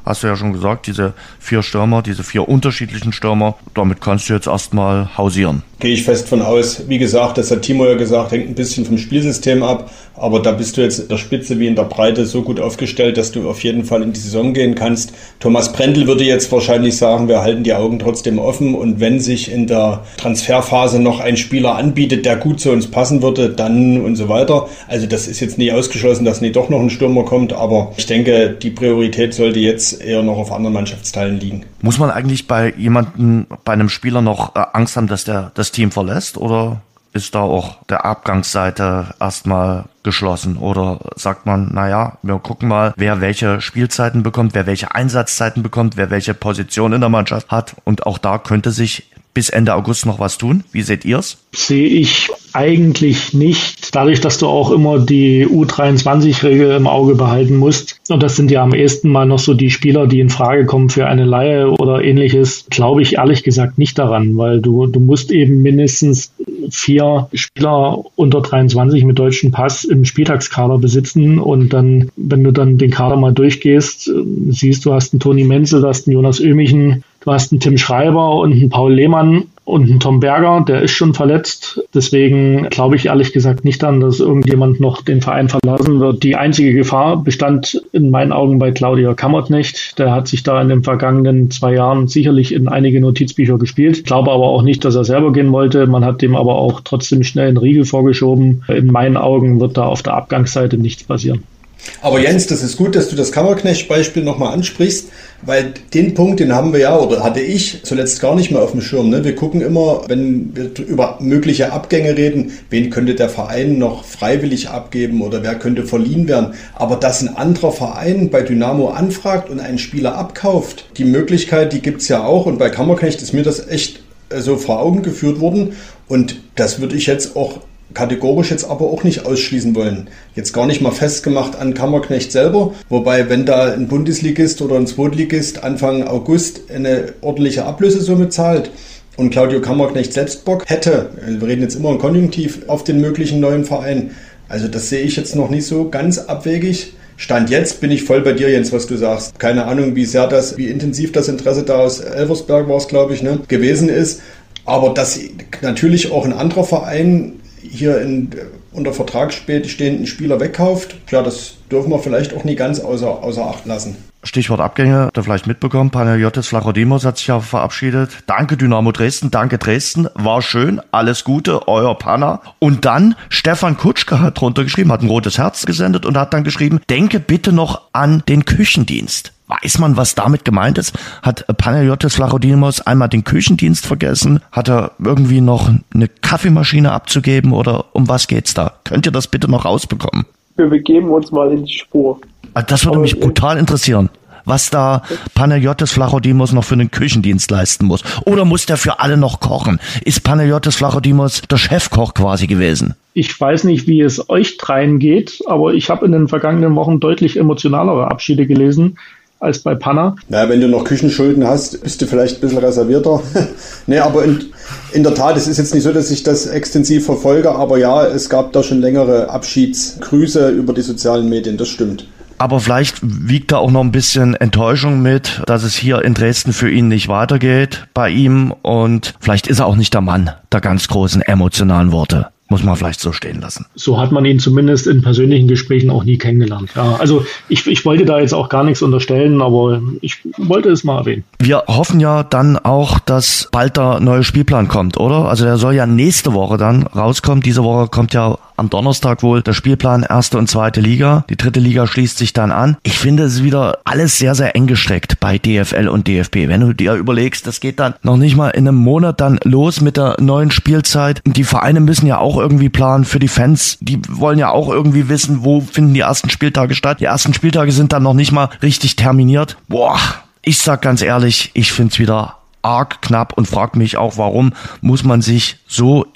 hast du ja schon gesagt, diese vier Stürmer, diese vier unterschiedlichen Stürmer, damit kannst du jetzt erstmal hausieren. Gehe ich fest von aus. Wie gesagt, das hat Timo ja gesagt, hängt ein bisschen vom Spielsystem ab, aber da bist du jetzt in der Spitze wie in der Breite so gut aufgestellt, dass du auf jeden Fall in die Saison gehen kannst. Thomas Prendl würde jetzt wahrscheinlich sagen, wir halten die Augen trotzdem offen und wenn sich in der Transferphase noch ein Spieler anbietet, der gut zu uns passen würde, dann und so weiter. Also das ist jetzt nie ausgeschlossen, dass nie doch noch ein Stürmer kommt, aber ich denke, die Priorität sollte jetzt eher noch auf anderen Mannschaftsteilen liegen. Muss man eigentlich bei jemandem, bei einem Spieler noch Angst haben, dass der das Team verlässt oder ist da auch der Abgangsseite erstmal geschlossen oder sagt man, naja, wir gucken mal, wer welche Spielzeiten bekommt, wer welche Einsatzzeiten bekommt, wer welche Position in der Mannschaft hat und auch da könnte sich bis Ende August noch was tun. Wie seht ihr's? Sehe ich eigentlich nicht. Dadurch, dass du auch immer die U dreiundzwanzig-Regel im Auge behalten musst. Und das sind ja am ehesten mal noch so die Spieler, die in Frage kommen für eine Leihe oder ähnliches, glaube ich ehrlich gesagt nicht daran, weil du, du musst eben mindestens vier Spieler unter dreiundzwanzig mit deutschem Pass im Spieltagskader besitzen und dann, wenn du dann den Kader mal durchgehst, siehst du, hast einen Toni Menzel, du hast einen Jonas Ömichen, du hast einen Tim Schreiber und einen Paul Lehmann und einen Tom Berger, der ist schon verletzt. Deswegen glaube ich ehrlich gesagt nicht an, dass irgendjemand noch den Verein verlassen wird. Die einzige Gefahr bestand in meinen Augen bei Claudio Kammerknecht. Der hat sich da in den vergangenen zwei Jahren sicherlich in einige Notizbücher gespielt. Ich glaube aber auch nicht, dass er selber gehen wollte. Man hat dem aber auch trotzdem schnell einen Riegel vorgeschoben. In meinen Augen wird da auf der Abgangsseite nichts passieren. Aber Jens, das ist gut, dass du das Kammerknecht-Beispiel nochmal ansprichst, weil den Punkt, den haben wir ja, oder hatte ich zuletzt gar nicht mehr auf dem Schirm. Ne? Wir gucken immer, wenn wir über mögliche Abgänge reden, wen könnte der Verein noch freiwillig abgeben oder wer könnte verliehen werden. Aber dass ein anderer Verein bei Dynamo anfragt und einen Spieler abkauft, die Möglichkeit, die gibt's ja auch. Und bei Kammerknecht ist mir das echt so vor Augen geführt worden. Und das würde ich jetzt auch kategorisch jetzt aber auch nicht ausschließen wollen. Jetzt gar nicht mal festgemacht an Kammerknecht selber, wobei wenn da ein Bundesligist oder ein Zweitligist Anfang August eine ordentliche Ablösesumme zahlt und Claudio Kammerknecht selbst Bock hätte, wir reden jetzt immer im Konjunktiv, auf den möglichen neuen Verein, also das sehe ich jetzt noch nicht so ganz abwegig. Stand jetzt bin ich voll bei dir, Jens, was du sagst. Keine Ahnung, wie sehr das, wie intensiv das Interesse da aus Elversberg war es, glaube ich, ne, gewesen ist, aber dass natürlich auch ein anderer Verein hier in, unter Vertrag stehenden Spieler wegkauft, ja, das dürfen wir vielleicht auch nie ganz außer, außer Acht lassen. Stichwort Abgänge, habt ihr vielleicht mitbekommen, Panagiotis Flachrodimos hat sich ja verabschiedet. Danke Dynamo Dresden, danke Dresden, war schön, alles Gute, euer Panna. Und dann Stefan Kutschke hat drunter geschrieben, hat ein rotes Herz gesendet und hat dann geschrieben, denke bitte noch an den Küchendienst. Weiß man, was damit gemeint ist? Hat Panagiotis Flachrodimos einmal den Küchendienst vergessen? Hat er irgendwie noch eine Kaffeemaschine abzugeben oder um was geht's da? Könnt ihr das bitte noch rausbekommen? Wir begeben uns mal in die Spur. Das würde mich brutal interessieren, was da Panagiotis Flachrodimos noch für einen Küchendienst leisten muss. Oder muss der für alle noch kochen? Ist Panagiotis Flachrodimos der Chefkoch quasi gewesen? Ich weiß nicht, wie es euch dreien geht, aber ich habe in den vergangenen Wochen deutlich emotionalere Abschiede gelesen als bei Panna. Na, wenn du noch Küchenschulden hast, bist du vielleicht ein bisschen reservierter. Nee, aber in, in der Tat, es ist jetzt nicht so, dass ich das extensiv verfolge, aber ja, es gab da schon längere Abschiedsgrüße über die sozialen Medien, das stimmt. Aber vielleicht wiegt da auch noch ein bisschen Enttäuschung mit, dass es hier in Dresden für ihn nicht weitergeht bei ihm und vielleicht ist er auch nicht der Mann der ganz großen emotionalen Worte. Muss man vielleicht so stehen lassen. So hat man ihn zumindest in persönlichen Gesprächen auch nie kennengelernt. Ja, also ich, ich wollte da jetzt auch gar nichts unterstellen, aber ich wollte es mal erwähnen. Wir hoffen ja dann auch, dass bald der neue Spielplan kommt, oder? Also der soll ja nächste Woche dann rauskommen. Diese Woche kommt ja am Donnerstag wohl der Spielplan erste und zweite Liga. Die dritte Liga schließt sich dann an. Ich finde es wieder alles sehr, sehr eng gestreckt bei D F L und D F B. Wenn du dir überlegst, das geht dann noch nicht mal in einem Monat dann los mit der neuen Spielzeit. Die Vereine müssen ja auch irgendwie planen für die Fans. Die wollen ja auch irgendwie wissen, wo finden die ersten Spieltage statt. Die ersten Spieltage sind dann noch nicht mal richtig terminiert. Boah, ich sag ganz ehrlich, ich find's wieder arg knapp und frag mich auch, warum muss man sich so in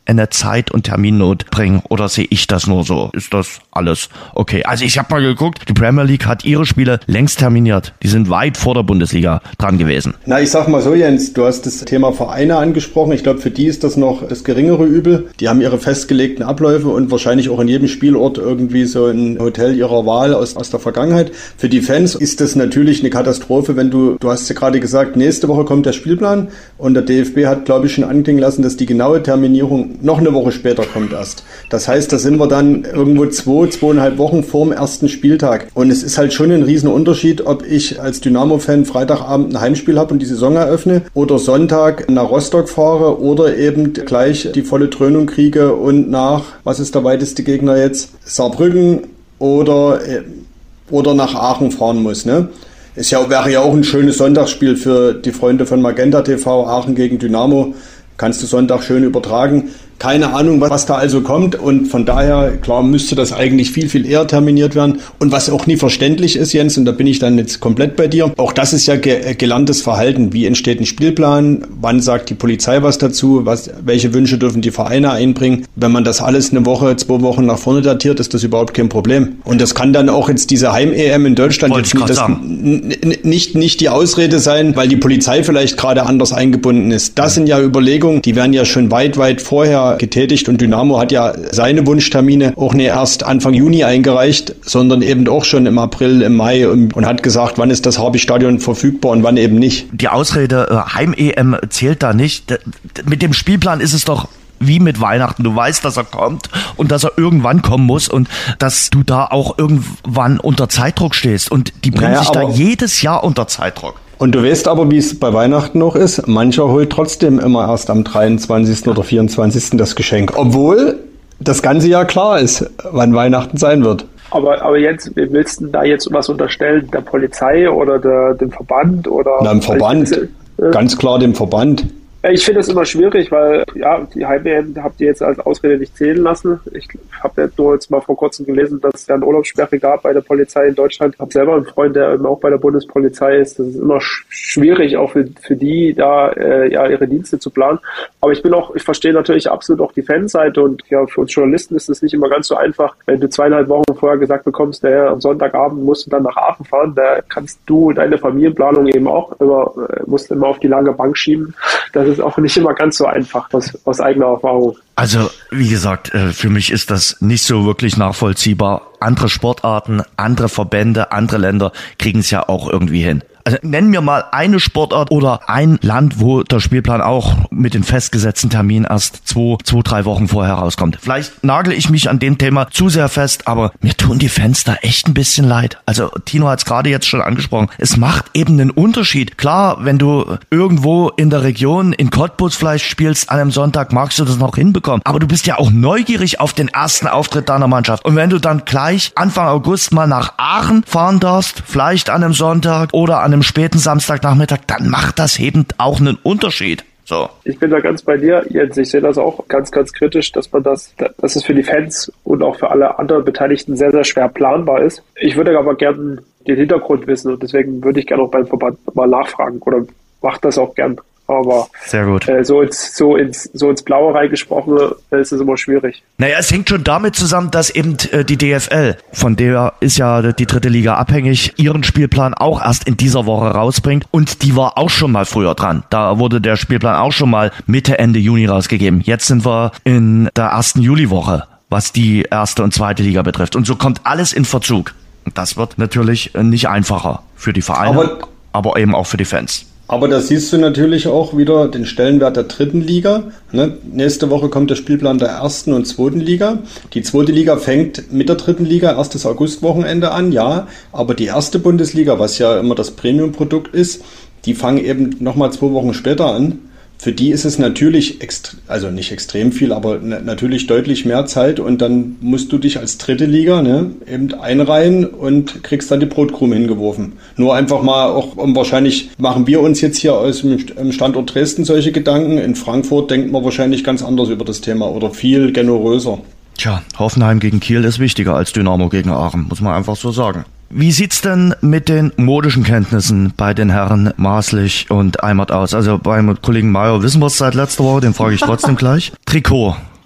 eine Zeit- und Terminnot bringen? Oder sehe ich das nur so? Ist das alles okay? Also ich habe mal geguckt, die Premier League hat ihre Spiele längst terminiert. Die sind weit vor der Bundesliga dran gewesen. Na, ich sag mal so, Jens, du hast das Thema Vereine angesprochen. Ich glaube, für die ist das noch das geringere Übel. Die haben ihre festgelegten Abläufe und wahrscheinlich auch in jedem Spielort irgendwie so ein Hotel ihrer Wahl aus, aus der Vergangenheit. Für die Fans ist das natürlich eine Katastrophe, wenn du, du hast ja gerade gesagt, nächste Woche kommt der Spielplan und der D F B hat, glaube ich, schon anklingen lassen, dass die genaue Terminierung noch eine Woche später kommt erst. Das heißt, da sind wir dann irgendwo zwei, zweieinhalb Wochen vor dem ersten Spieltag. Und es ist halt schon ein riesen Unterschied, ob ich als Dynamo-Fan Freitagabend ein Heimspiel habe und die Saison eröffne oder Sonntag nach Rostock fahre oder eben gleich die volle Dröhnung kriege und nach, was ist der weiteste Gegner jetzt, Saarbrücken oder, oder nach Aachen fahren muss, ne? Ist ja, wäre ja auch ein schönes Sonntagsspiel für die Freunde von Magenta T V, Aachen gegen Dynamo. Kannst du Sonntag schön übertragen. Keine Ahnung, was da also kommt und von daher, klar, müsste das eigentlich viel, viel eher terminiert werden. Und was auch nie verständlich ist, Jens, und da bin ich dann jetzt komplett bei dir, auch das ist ja ge- gelerntes Verhalten. Wie entsteht ein Spielplan? Wann sagt die Polizei was dazu? Was, welche Wünsche dürfen die Vereine einbringen? Wenn man das alles eine Woche, zwei Wochen nach vorne datiert, ist das überhaupt kein Problem. Und das kann dann auch jetzt diese Heim-E M in Deutschland jetzt nicht, das, n- nicht, nicht die Ausrede sein, weil die Polizei vielleicht gerade anders eingebunden ist. Das sind ja Überlegungen, die werden ja schon weit, weit vorher getätigt und Dynamo hat ja seine Wunschtermine auch nicht erst Anfang Juni eingereicht, sondern eben auch schon im April, im Mai und, und hat gesagt, wann ist das Harby-Stadion verfügbar und wann eben nicht. Die Ausrede Heim-E M zählt da nicht. Mit dem Spielplan ist es doch wie mit Weihnachten. Du weißt, dass er kommt und dass er irgendwann kommen muss und dass du da auch irgendwann unter Zeitdruck stehst und die bringen naja, sich da jedes Jahr unter Zeitdruck. Und du weißt aber, wie es bei Weihnachten noch ist. Mancher holt trotzdem immer erst am dreiundzwanzigsten oder vierundzwanzigsten das Geschenk. Obwohl das ganze Jahr klar ist, wann Weihnachten sein wird. Aber, aber Jens, wie willst du da jetzt was unterstellen? Der Polizei oder der, dem Verband? Oder Na, dem Verband. Äh, Ganz klar dem Verband. Ich finde das immer schwierig, weil ja, die Heim-E M habt ihr jetzt als Ausrede nicht zählen lassen. Ich habe ja nur jetzt mal vor kurzem gelesen, dass es ja eine Urlaubssperre gab bei der Polizei in Deutschland. Ich habe selber einen Freund, der eben auch bei der Bundespolizei ist. Das ist immer sch- schwierig, auch für, für die da äh, ja ihre Dienste zu planen. Aber ich bin auch, ich verstehe natürlich absolut auch die Fanseite und ja, für uns Journalisten ist es nicht immer ganz so einfach, wenn du zweieinhalb Wochen vorher gesagt bekommst, der am Sonntagabend musst du dann nach Aachen fahren, da kannst du deine Familienplanung eben auch immer, musst immer auf die lange Bank schieben. Das ist auch nicht immer ganz so einfach aus, aus eigener Erfahrung. Also, wie gesagt, für mich ist das nicht so wirklich nachvollziehbar. Andere Sportarten, andere Verbände, andere Länder kriegen es ja auch irgendwie hin. Also nenn mir mal eine Sportart oder ein Land, wo der Spielplan auch mit den festgesetzten Terminen erst zwei, zwei, drei Wochen vorher rauskommt. Vielleicht nagel ich mich an dem Thema zu sehr fest, aber mir tun die Fans da echt ein bisschen leid. Also Tino hat es gerade jetzt schon angesprochen. Es macht eben einen Unterschied. Klar, wenn du irgendwo in der Region in Cottbus vielleicht spielst an einem Sonntag, magst du das noch hinbekommen. Aber du bist ja auch neugierig auf den ersten Auftritt deiner Mannschaft. Und wenn du dann gleich Anfang August mal nach Aachen fahren darfst, vielleicht an einem Sonntag oder an einem späten Samstagnachmittag, dann macht das eben auch einen Unterschied. So. Ich bin da ganz bei dir, Jens. Ich sehe das auch ganz, ganz kritisch, dass man das, dass es für die Fans und auch für alle anderen Beteiligten sehr, sehr schwer planbar ist. Ich würde aber gerne den Hintergrund wissen und deswegen würde ich gerne auch beim Verband mal nachfragen oder macht das auch gern. Aber sehr gut. Äh, so ins so ins so ins Blaue reingesprochen äh, ist es immer schwierig. Naja, es hängt schon damit zusammen, dass eben äh, die D F L, von der ist ja die dritte Liga abhängig, ihren Spielplan auch erst in dieser Woche rausbringt und die war auch schon mal früher dran. Da wurde der Spielplan auch schon mal Mitte, Ende Juni rausgegeben. Jetzt sind wir in der ersten Juliwoche, was die erste und zweite Liga betrifft. Und so kommt alles in Verzug. Und das wird natürlich nicht einfacher für die Vereine, aber, aber eben auch für die Fans. Aber da siehst du natürlich auch wieder den Stellenwert der dritten Liga. Ne? Nächste Woche kommt der Spielplan der ersten und zweiten Liga. Die zweite Liga fängt mit der dritten Liga erstes Augustwochenende an, ja. Aber die erste Bundesliga, was ja immer das Premium-Produkt ist, die fangen eben nochmal zwei Wochen später an. Für die ist es natürlich, ext- also nicht extrem viel, aber n- natürlich deutlich mehr Zeit und dann musst du dich als dritte Liga ne, eben einreihen und kriegst dann die Brotkrume hingeworfen. Nur einfach mal auch, um wahrscheinlich machen wir uns jetzt hier aus dem Standort Dresden solche Gedanken. In Frankfurt denkt man wahrscheinlich ganz anders über das Thema oder viel generöser. Tja, Hoffenheim gegen Kiel ist wichtiger als Dynamo gegen Aachen, muss man einfach so sagen. Wie sieht's denn mit den modischen Kenntnissen bei den Herren Maßlich und Eimert aus? Also beim Kollegen Mayer wissen wir es seit letzter Woche, den frage ich trotzdem gleich. Trikot.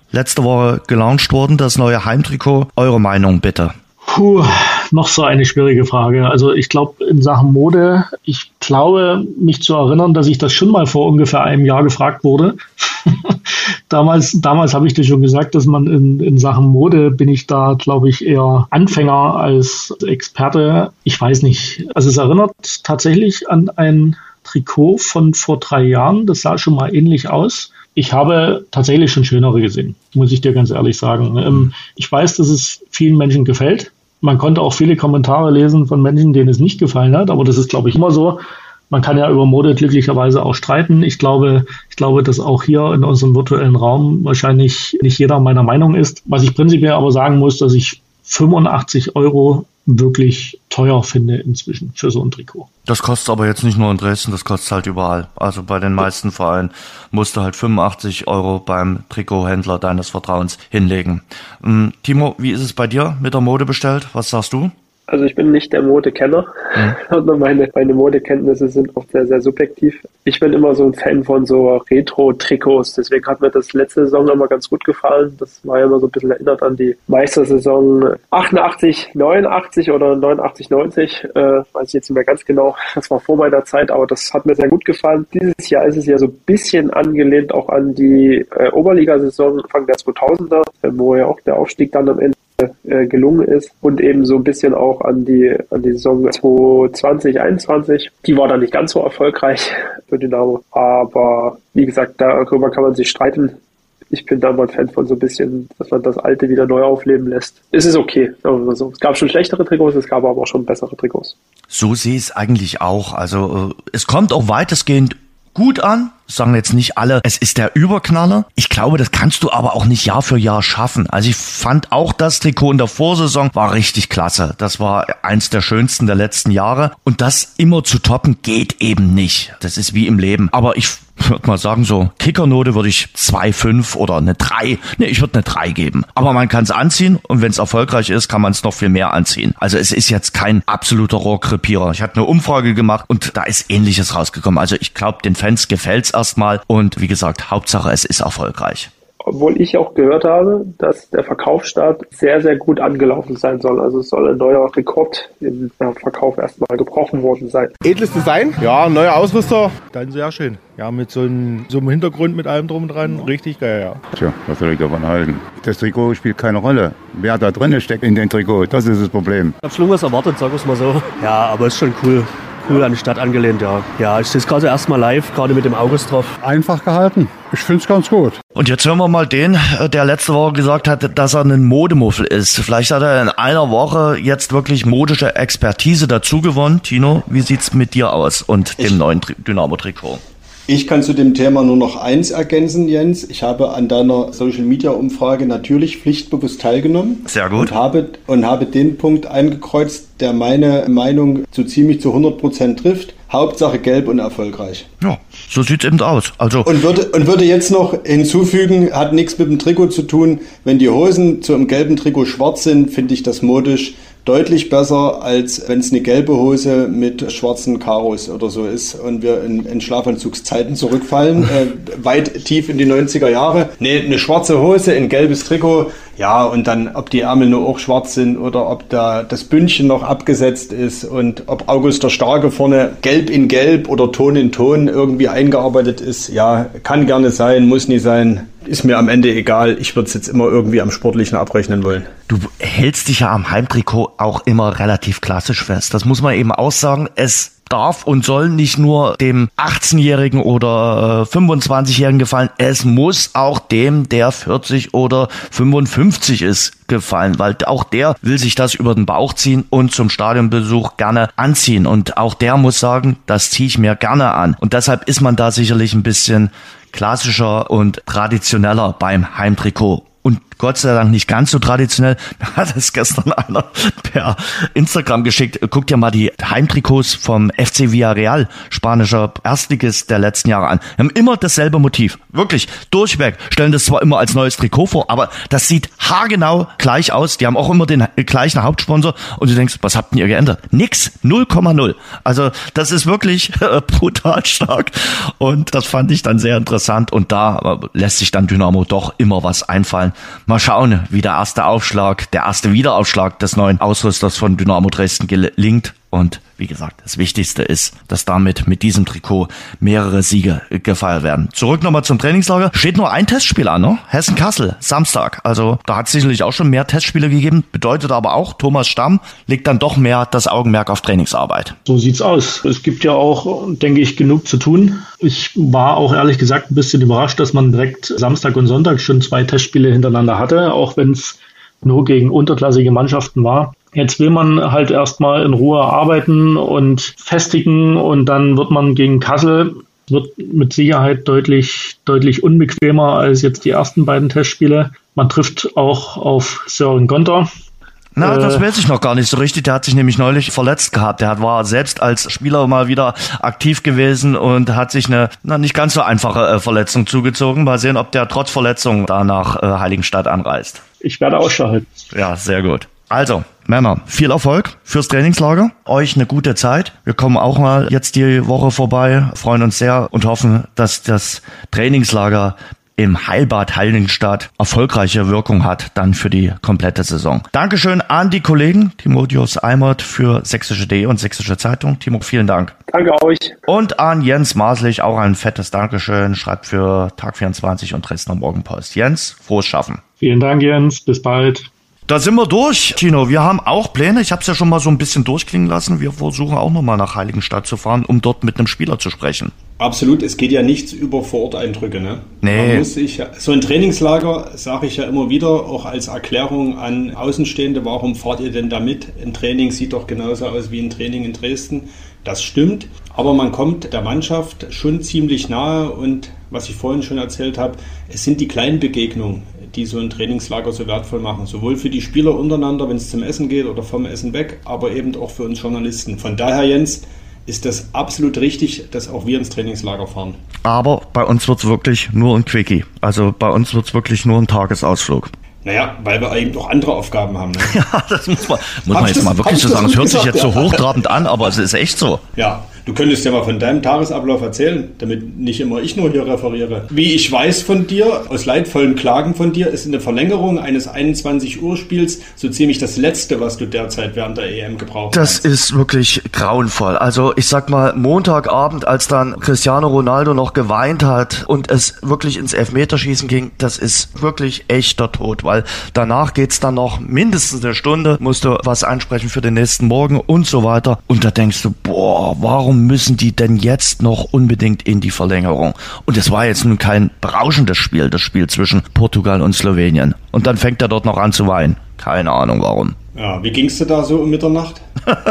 letzte Woche gelauncht worden, das neue Heimtrikot. Eure Meinung bitte. Puh, noch so eine schwierige Frage. Also ich glaube in Sachen Mode, ich glaube mich zu erinnern, dass ich das schon mal vor ungefähr einem Jahr gefragt wurde. damals damals habe ich dir schon gesagt, dass man in, in Sachen Mode bin ich da, glaube ich, eher Anfänger als Experte. Ich weiß nicht. Also es erinnert tatsächlich an ein Trikot von vor drei Jahren. Das sah schon mal ähnlich aus. Ich habe tatsächlich schon schönere gesehen, muss ich dir ganz ehrlich sagen. Ähm, ich weiß, dass es vielen Menschen gefällt. Man konnte auch viele Kommentare lesen von Menschen, denen es nicht gefallen hat, aber das ist, glaube ich, immer so. Man kann ja über Mode glücklicherweise auch streiten. Ich glaube, ich glaube, dass auch hier in unserem virtuellen Raum wahrscheinlich nicht jeder meiner Meinung ist. Was ich prinzipiell aber sagen muss, dass ich fünfundachtzig Euro wirklich teuer finde inzwischen für so ein Trikot. Das kostet aber jetzt nicht nur in Dresden, das kostet halt überall. Also bei den meisten Vereinen musst du halt fünfundachtzig Euro beim Trikothändler deines Vertrauens hinlegen. Ähm, Timo, wie ist es bei dir mit der Mode bestellt? Was sagst du? Also ich bin nicht der Modekenner, mhm. sondern meine, meine Modekenntnisse sind oft sehr, sehr subjektiv. Ich bin immer so ein Fan von so Retro-Trikots, deswegen hat mir das letzte Saison immer ganz gut gefallen. Das war ja immer so ein bisschen erinnert an die Meistersaison achtundachtzig, neunundachtzig oder neunundachtzig, neunzig, äh, weiß ich jetzt nicht mehr ganz genau, das war vor meiner Zeit, aber das hat mir sehr gut gefallen. Dieses Jahr ist es ja so ein bisschen angelehnt auch an die äh, Oberligasaison Anfang der zweitausender, äh, wo ja auch der Aufstieg dann am Ende gelungen ist und eben so ein bisschen auch an die an die Saison zwanzig einundzwanzig. Die war dann nicht ganz so erfolgreich für Dynamo, aber wie gesagt, darüber kann man sich streiten. Ich bin da mal ein Fan von so ein bisschen, dass man das Alte wieder neu aufleben lässt. Es ist okay, sagen wir mal so. Es gab schon schlechtere Trikots, es gab aber auch schon bessere Trikots. So sehe ich es eigentlich auch. Also es kommt auch weitestgehend gut an. Sagen jetzt nicht alle, es ist der Überknaller. Ich glaube, das kannst du aber auch nicht Jahr für Jahr schaffen. Also ich fand auch das Trikot in der Vorsaison war richtig klasse. Das war eins der schönsten der letzten Jahre. Und das immer zu toppen geht eben nicht. Das ist wie im Leben. Aber ich würde mal sagen, so Kickernote würde ich zwei Komma fünf oder eine drei. Nee, ich würde eine drei geben. Aber man kann es anziehen und wenn es erfolgreich ist, kann man es noch viel mehr anziehen. Also es ist jetzt kein absoluter Rohrkrepierer. Ich habe eine Umfrage gemacht und da ist Ähnliches rausgekommen. Also ich glaube, den Fans gefällt's erstmal und wie gesagt, Hauptsache es ist erfolgreich. Obwohl ich auch gehört habe, dass der Verkaufsstart sehr, sehr gut angelaufen sein soll. Also es soll ein neuer Rekord im Verkauf erstmal gebrochen worden sein. Edles Design, ja, neuer Ausrüster, dann sehr schön. Ja, mit so einem, so einem Hintergrund mit allem drum und dran, richtig geil, ja. Tja, was soll ich davon halten? Das Trikot spielt keine Rolle. Wer da drin steckt in dem Trikot, das ist das Problem. Ich hab schon was erwartet, sag ich mal so. Ja, aber ist schon cool. Cool an die Stadt angelehnt, ja. Ja, ich sehe es gerade erstmal live, gerade mit dem August drauf. Einfach gehalten. Ich finde es ganz gut. Und jetzt hören wir mal den, der letzte Woche gesagt hat, dass er ein Modemuffel ist. Vielleicht hat er in einer Woche jetzt wirklich modische Expertise dazu gewonnen. Tino, wie sieht's mit dir aus und dem ich, neuen Dynamo-Trikot? Ich kann zu dem Thema nur noch eins ergänzen, Jens. Ich habe an deiner Social-Media-Umfrage natürlich pflichtbewusst teilgenommen. Sehr gut. Und habe, und habe den Punkt eingekreuzt, der meine Meinung so ziemlich zu hundert Prozent trifft. Hauptsache gelb und erfolgreich. Ja, so sieht's eben aus. Also und würde, und würde jetzt noch hinzufügen, hat nichts mit dem Trikot zu tun. Wenn die Hosen zu einem gelben Trikot schwarz sind, finde ich das modisch deutlich besser, als wenn es eine gelbe Hose mit schwarzen Karos oder so ist und wir in, in Schlafanzugszeiten zurückfallen, äh, weit tief in die neunziger Jahre. Nee, eine schwarze Hose, ein gelbes Trikot, ja, und dann, ob die Ärmel nur auch schwarz sind oder ob da das Bündchen noch abgesetzt ist und ob August der Starke vorne gelb in gelb oder Ton in Ton irgendwie eingearbeitet ist, ja, kann gerne sein, muss nie sein. Ist mir am Ende egal. Ich würde es jetzt immer irgendwie am Sportlichen abrechnen wollen. Du hältst dich ja am Heimtrikot auch immer relativ klassisch fest. Das muss man eben auch sagen. Es darf und soll nicht nur dem achtzehnjährigen oder fünfundzwanzigjährigen gefallen. Es muss auch dem, der vierzig oder fünfundfünfzig ist, gefallen, weil auch der will sich das über den Bauch ziehen und zum Stadionbesuch gerne anziehen. Und auch der muss sagen, das ziehe ich mir gerne an. Und deshalb ist man da sicherlich ein bisschen klassischer und traditioneller beim Heimtrikot. Und Gott sei Dank nicht ganz so traditionell. Mir hat es gestern einer per Instagram geschickt. Guck dir mal die Heimtrikots vom F C Villarreal, spanischer Erstligist der letzten Jahre an. Wir haben immer dasselbe Motiv. Wirklich, durchweg. Stellen das zwar immer als neues Trikot vor, aber das sieht haargenau gleich aus. Die haben auch immer den gleichen Hauptsponsor. Und du denkst, was habt ihr geändert? Nix, null Komma null. Also das ist wirklich äh, brutal stark. Und das fand ich dann sehr interessant. Und da äh, lässt sich dann Dynamo doch immer was einfallen. Mal schauen, wie der erste Aufschlag, der erste Wiederaufschlag des neuen Ausrüsters von Dynamo Dresden gelingt. Und wie gesagt, das Wichtigste ist, dass damit mit diesem Trikot mehrere Siege gefeiert werden. Zurück nochmal zum Trainingslager. Steht nur ein Testspiel an, ne? Hessen-Kassel, Samstag. Also da hat es sicherlich auch schon mehr Testspiele gegeben. Bedeutet aber auch, Thomas Stamm legt dann doch mehr das Augenmerk auf Trainingsarbeit. So sieht's aus. Es gibt ja auch, denke ich, genug zu tun. Ich war auch ehrlich gesagt ein bisschen überrascht, dass man direkt Samstag und Sonntag schon zwei Testspiele hintereinander hatte, auch wenn es nur gegen unterklassige Mannschaften war. Jetzt will man halt erstmal in Ruhe arbeiten und festigen und dann wird man gegen Kassel, wird mit Sicherheit deutlich, deutlich unbequemer als jetzt die ersten beiden Testspiele. Man trifft auch auf Sören Gonter. Na, das weiß ich noch gar nicht so richtig. Der hat sich nämlich neulich verletzt gehabt. Der war selbst als Spieler mal wieder aktiv gewesen und hat sich eine na, nicht ganz so einfache äh, Verletzung zugezogen. Mal sehen, ob der trotz Verletzung da nach äh, Heiligenstadt anreist. Ich werde Ausschau halten. Ja, sehr gut. Also, Männer, viel Erfolg fürs Trainingslager. Euch eine gute Zeit. Wir kommen auch mal jetzt die Woche vorbei, freuen uns sehr und hoffen, dass das Trainingslager im Heilbad Heiligenstadt erfolgreiche Wirkung hat dann für die komplette Saison. Dankeschön an die Kollegen Timotheus Eimert für Sächsische punkt de und Sächsische Zeitung. Timo, vielen Dank. Danke euch. Und an Jens Maslich auch ein fettes Dankeschön. Schreibt für Tag vierundzwanzig und Dresdner Morgenpost. Jens, frohes Schaffen. Vielen Dank, Jens. Bis bald. Da sind wir durch, Tino. Wir haben auch Pläne. Ich habe es ja schon mal so ein bisschen durchklingen lassen. Wir versuchen auch nochmal nach Heiligenstadt zu fahren, um dort mit einem Spieler zu sprechen. Absolut. Es geht ja nichts über Vororteindrücke, ne? Nee. Man muss sich, so ein Trainingslager, sage ich ja immer wieder, auch als Erklärung an Außenstehende, warum fahrt ihr denn da mit? Ein Training sieht doch genauso aus wie ein Training in Dresden. Das stimmt. Aber man kommt der Mannschaft schon ziemlich nahe. Und was ich vorhin schon erzählt habe, es sind die kleinen Begegnungen, die so ein Trainingslager so wertvoll machen. Sowohl für die Spieler untereinander, wenn es zum Essen geht oder vom Essen weg, aber eben auch für uns Journalisten. Von daher, Jens, ist das absolut richtig, dass auch wir ins Trainingslager fahren. Aber bei uns wird es wirklich nur ein Quickie. Also bei uns wird es wirklich nur ein Tagesausflug. Naja, weil wir eben auch andere Aufgaben haben. Ne? Ja, das muss man, muss man jetzt das, mal wirklich so sagen. Es hört sich jetzt so hochtrabend an, aber es ist echt so. Ja, du könntest ja mal von deinem Tagesablauf erzählen, damit nicht immer ich nur hier referiere. Wie ich weiß von dir, aus leidvollen Klagen von dir, ist eine Verlängerung eines einundzwanzig Uhr Spiels so ziemlich das Letzte, was du derzeit während der E M gebraucht das hast. Das ist wirklich grauenvoll. Also ich sag mal, Montagabend, als dann Cristiano Ronaldo noch geweint hat und es wirklich ins Elfmeterschießen ging, das ist wirklich echter Tod, weil danach geht's dann noch mindestens eine Stunde, musst du was einsprechen für den nächsten Morgen und so weiter. Und da denkst du, boah, warum müssen die denn jetzt noch unbedingt in die Verlängerung? Und es war jetzt nun kein berauschendes Spiel, das Spiel zwischen Portugal und Slowenien. Und dann fängt er dort noch an zu weinen. Keine Ahnung warum. Ja, wie ging's dir da so um Mitternacht?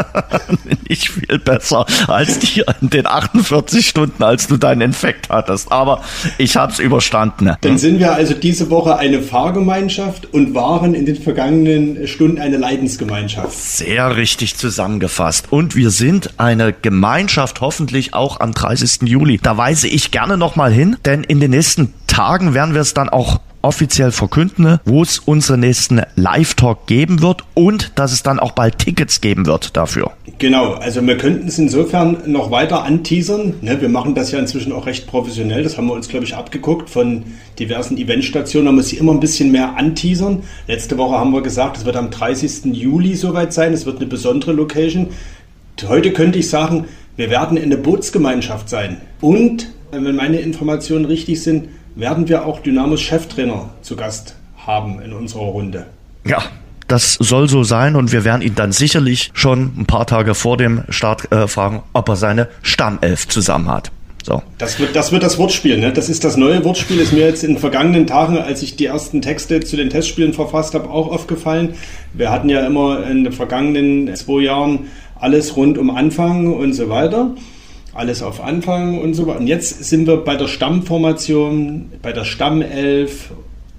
Nicht viel besser als dir in den achtundvierzig Stunden, als du deinen Infekt hattest. Aber ich hab's überstanden. Dann sind wir also diese Woche eine Fahrgemeinschaft und waren in den vergangenen Stunden eine Leidensgemeinschaft. Sehr richtig zusammengefasst. Und wir sind eine Gemeinschaft hoffentlich auch am dreißigsten Juli. Da weise ich gerne nochmal hin, denn in den nächsten Tagen werden wir es dann auch offiziell verkünden, wo es unseren nächsten Live-Talk geben wird und dass es dann auch bald Tickets geben wird dafür. Genau, also wir könnten es insofern noch weiter anteasern. Ne, wir machen das ja inzwischen auch recht professionell. Das haben wir uns, glaube ich, abgeguckt von diversen Eventstationen. Da muss ich immer ein bisschen mehr anteasern. Letzte Woche haben wir gesagt, es wird am dreißigsten Juli soweit sein. Es wird eine besondere Location. Heute könnte ich sagen, wir werden in der Bootsgemeinschaft sein. Und, wenn meine Informationen richtig sind, werden wir auch Dynamos Cheftrainer zu Gast haben in unserer Runde. Ja, das soll so sein und wir werden ihn dann sicherlich schon ein paar Tage vor dem Start äh, fragen, ob er seine Stammelf zusammen hat. So. Das wird, das wird das Wortspiel, ne? Das ist das neue Wortspiel, ist mir jetzt in den vergangenen Tagen, als ich die ersten Texte zu den Testspielen verfasst habe, auch aufgefallen. Wir hatten ja immer in den vergangenen zwei Jahren alles rund um Anfang und so weiter. Alles auf Anfang und so weiter. Und jetzt sind wir bei der Stammformation, bei der Stammelf.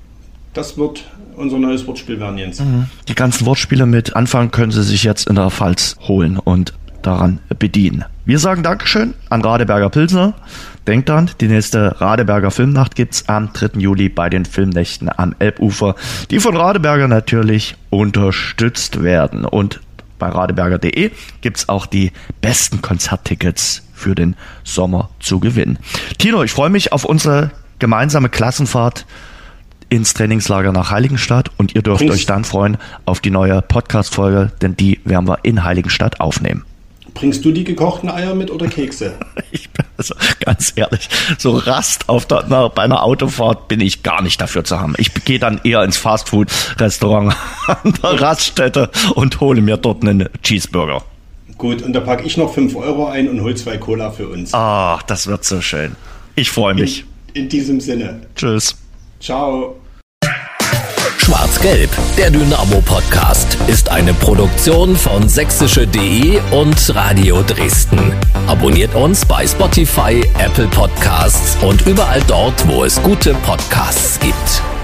Das wird unser neues Wortspiel werden, Jens. Die ganzen Wortspiele mit Anfang können Sie sich jetzt in der Pfalz holen und daran bedienen. Wir sagen Dankeschön an Radeberger Pilsner. Denkt dran, die nächste Radeberger Filmnacht gibt's am dritten Juli bei den Filmnächten am Elbufer, die von Radeberger natürlich unterstützt werden. Und bei radeberger punkt de gibt's auch die besten Konzerttickets für den Sommer zu gewinnen. Tino, ich freue mich auf unsere gemeinsame Klassenfahrt ins Trainingslager nach Heiligenstadt und ihr dürft Bringst. euch dann freuen auf die neue Podcast-Folge, denn die werden wir in Heiligenstadt aufnehmen. Bringst du die gekochten Eier mit oder Kekse? Ich bin also ganz ehrlich, so Rast auf der, na, bei einer Autofahrt bin ich gar nicht dafür zu haben. Ich gehe dann eher ins Fastfood-Restaurant an der Raststätte und hole mir dort einen Cheeseburger. Gut, und da packe ich noch fünf Euro ein und hole zwei Cola für uns. Ah, das wird so schön. Ich freue mich. In, in diesem Sinne. Tschüss. Ciao. Schwarz-Gelb, der Dynamo-Podcast, ist eine Produktion von sächsische punkt de und Radio Dresden. Abonniert uns bei Spotify, Apple Podcasts und überall dort, wo es gute Podcasts gibt.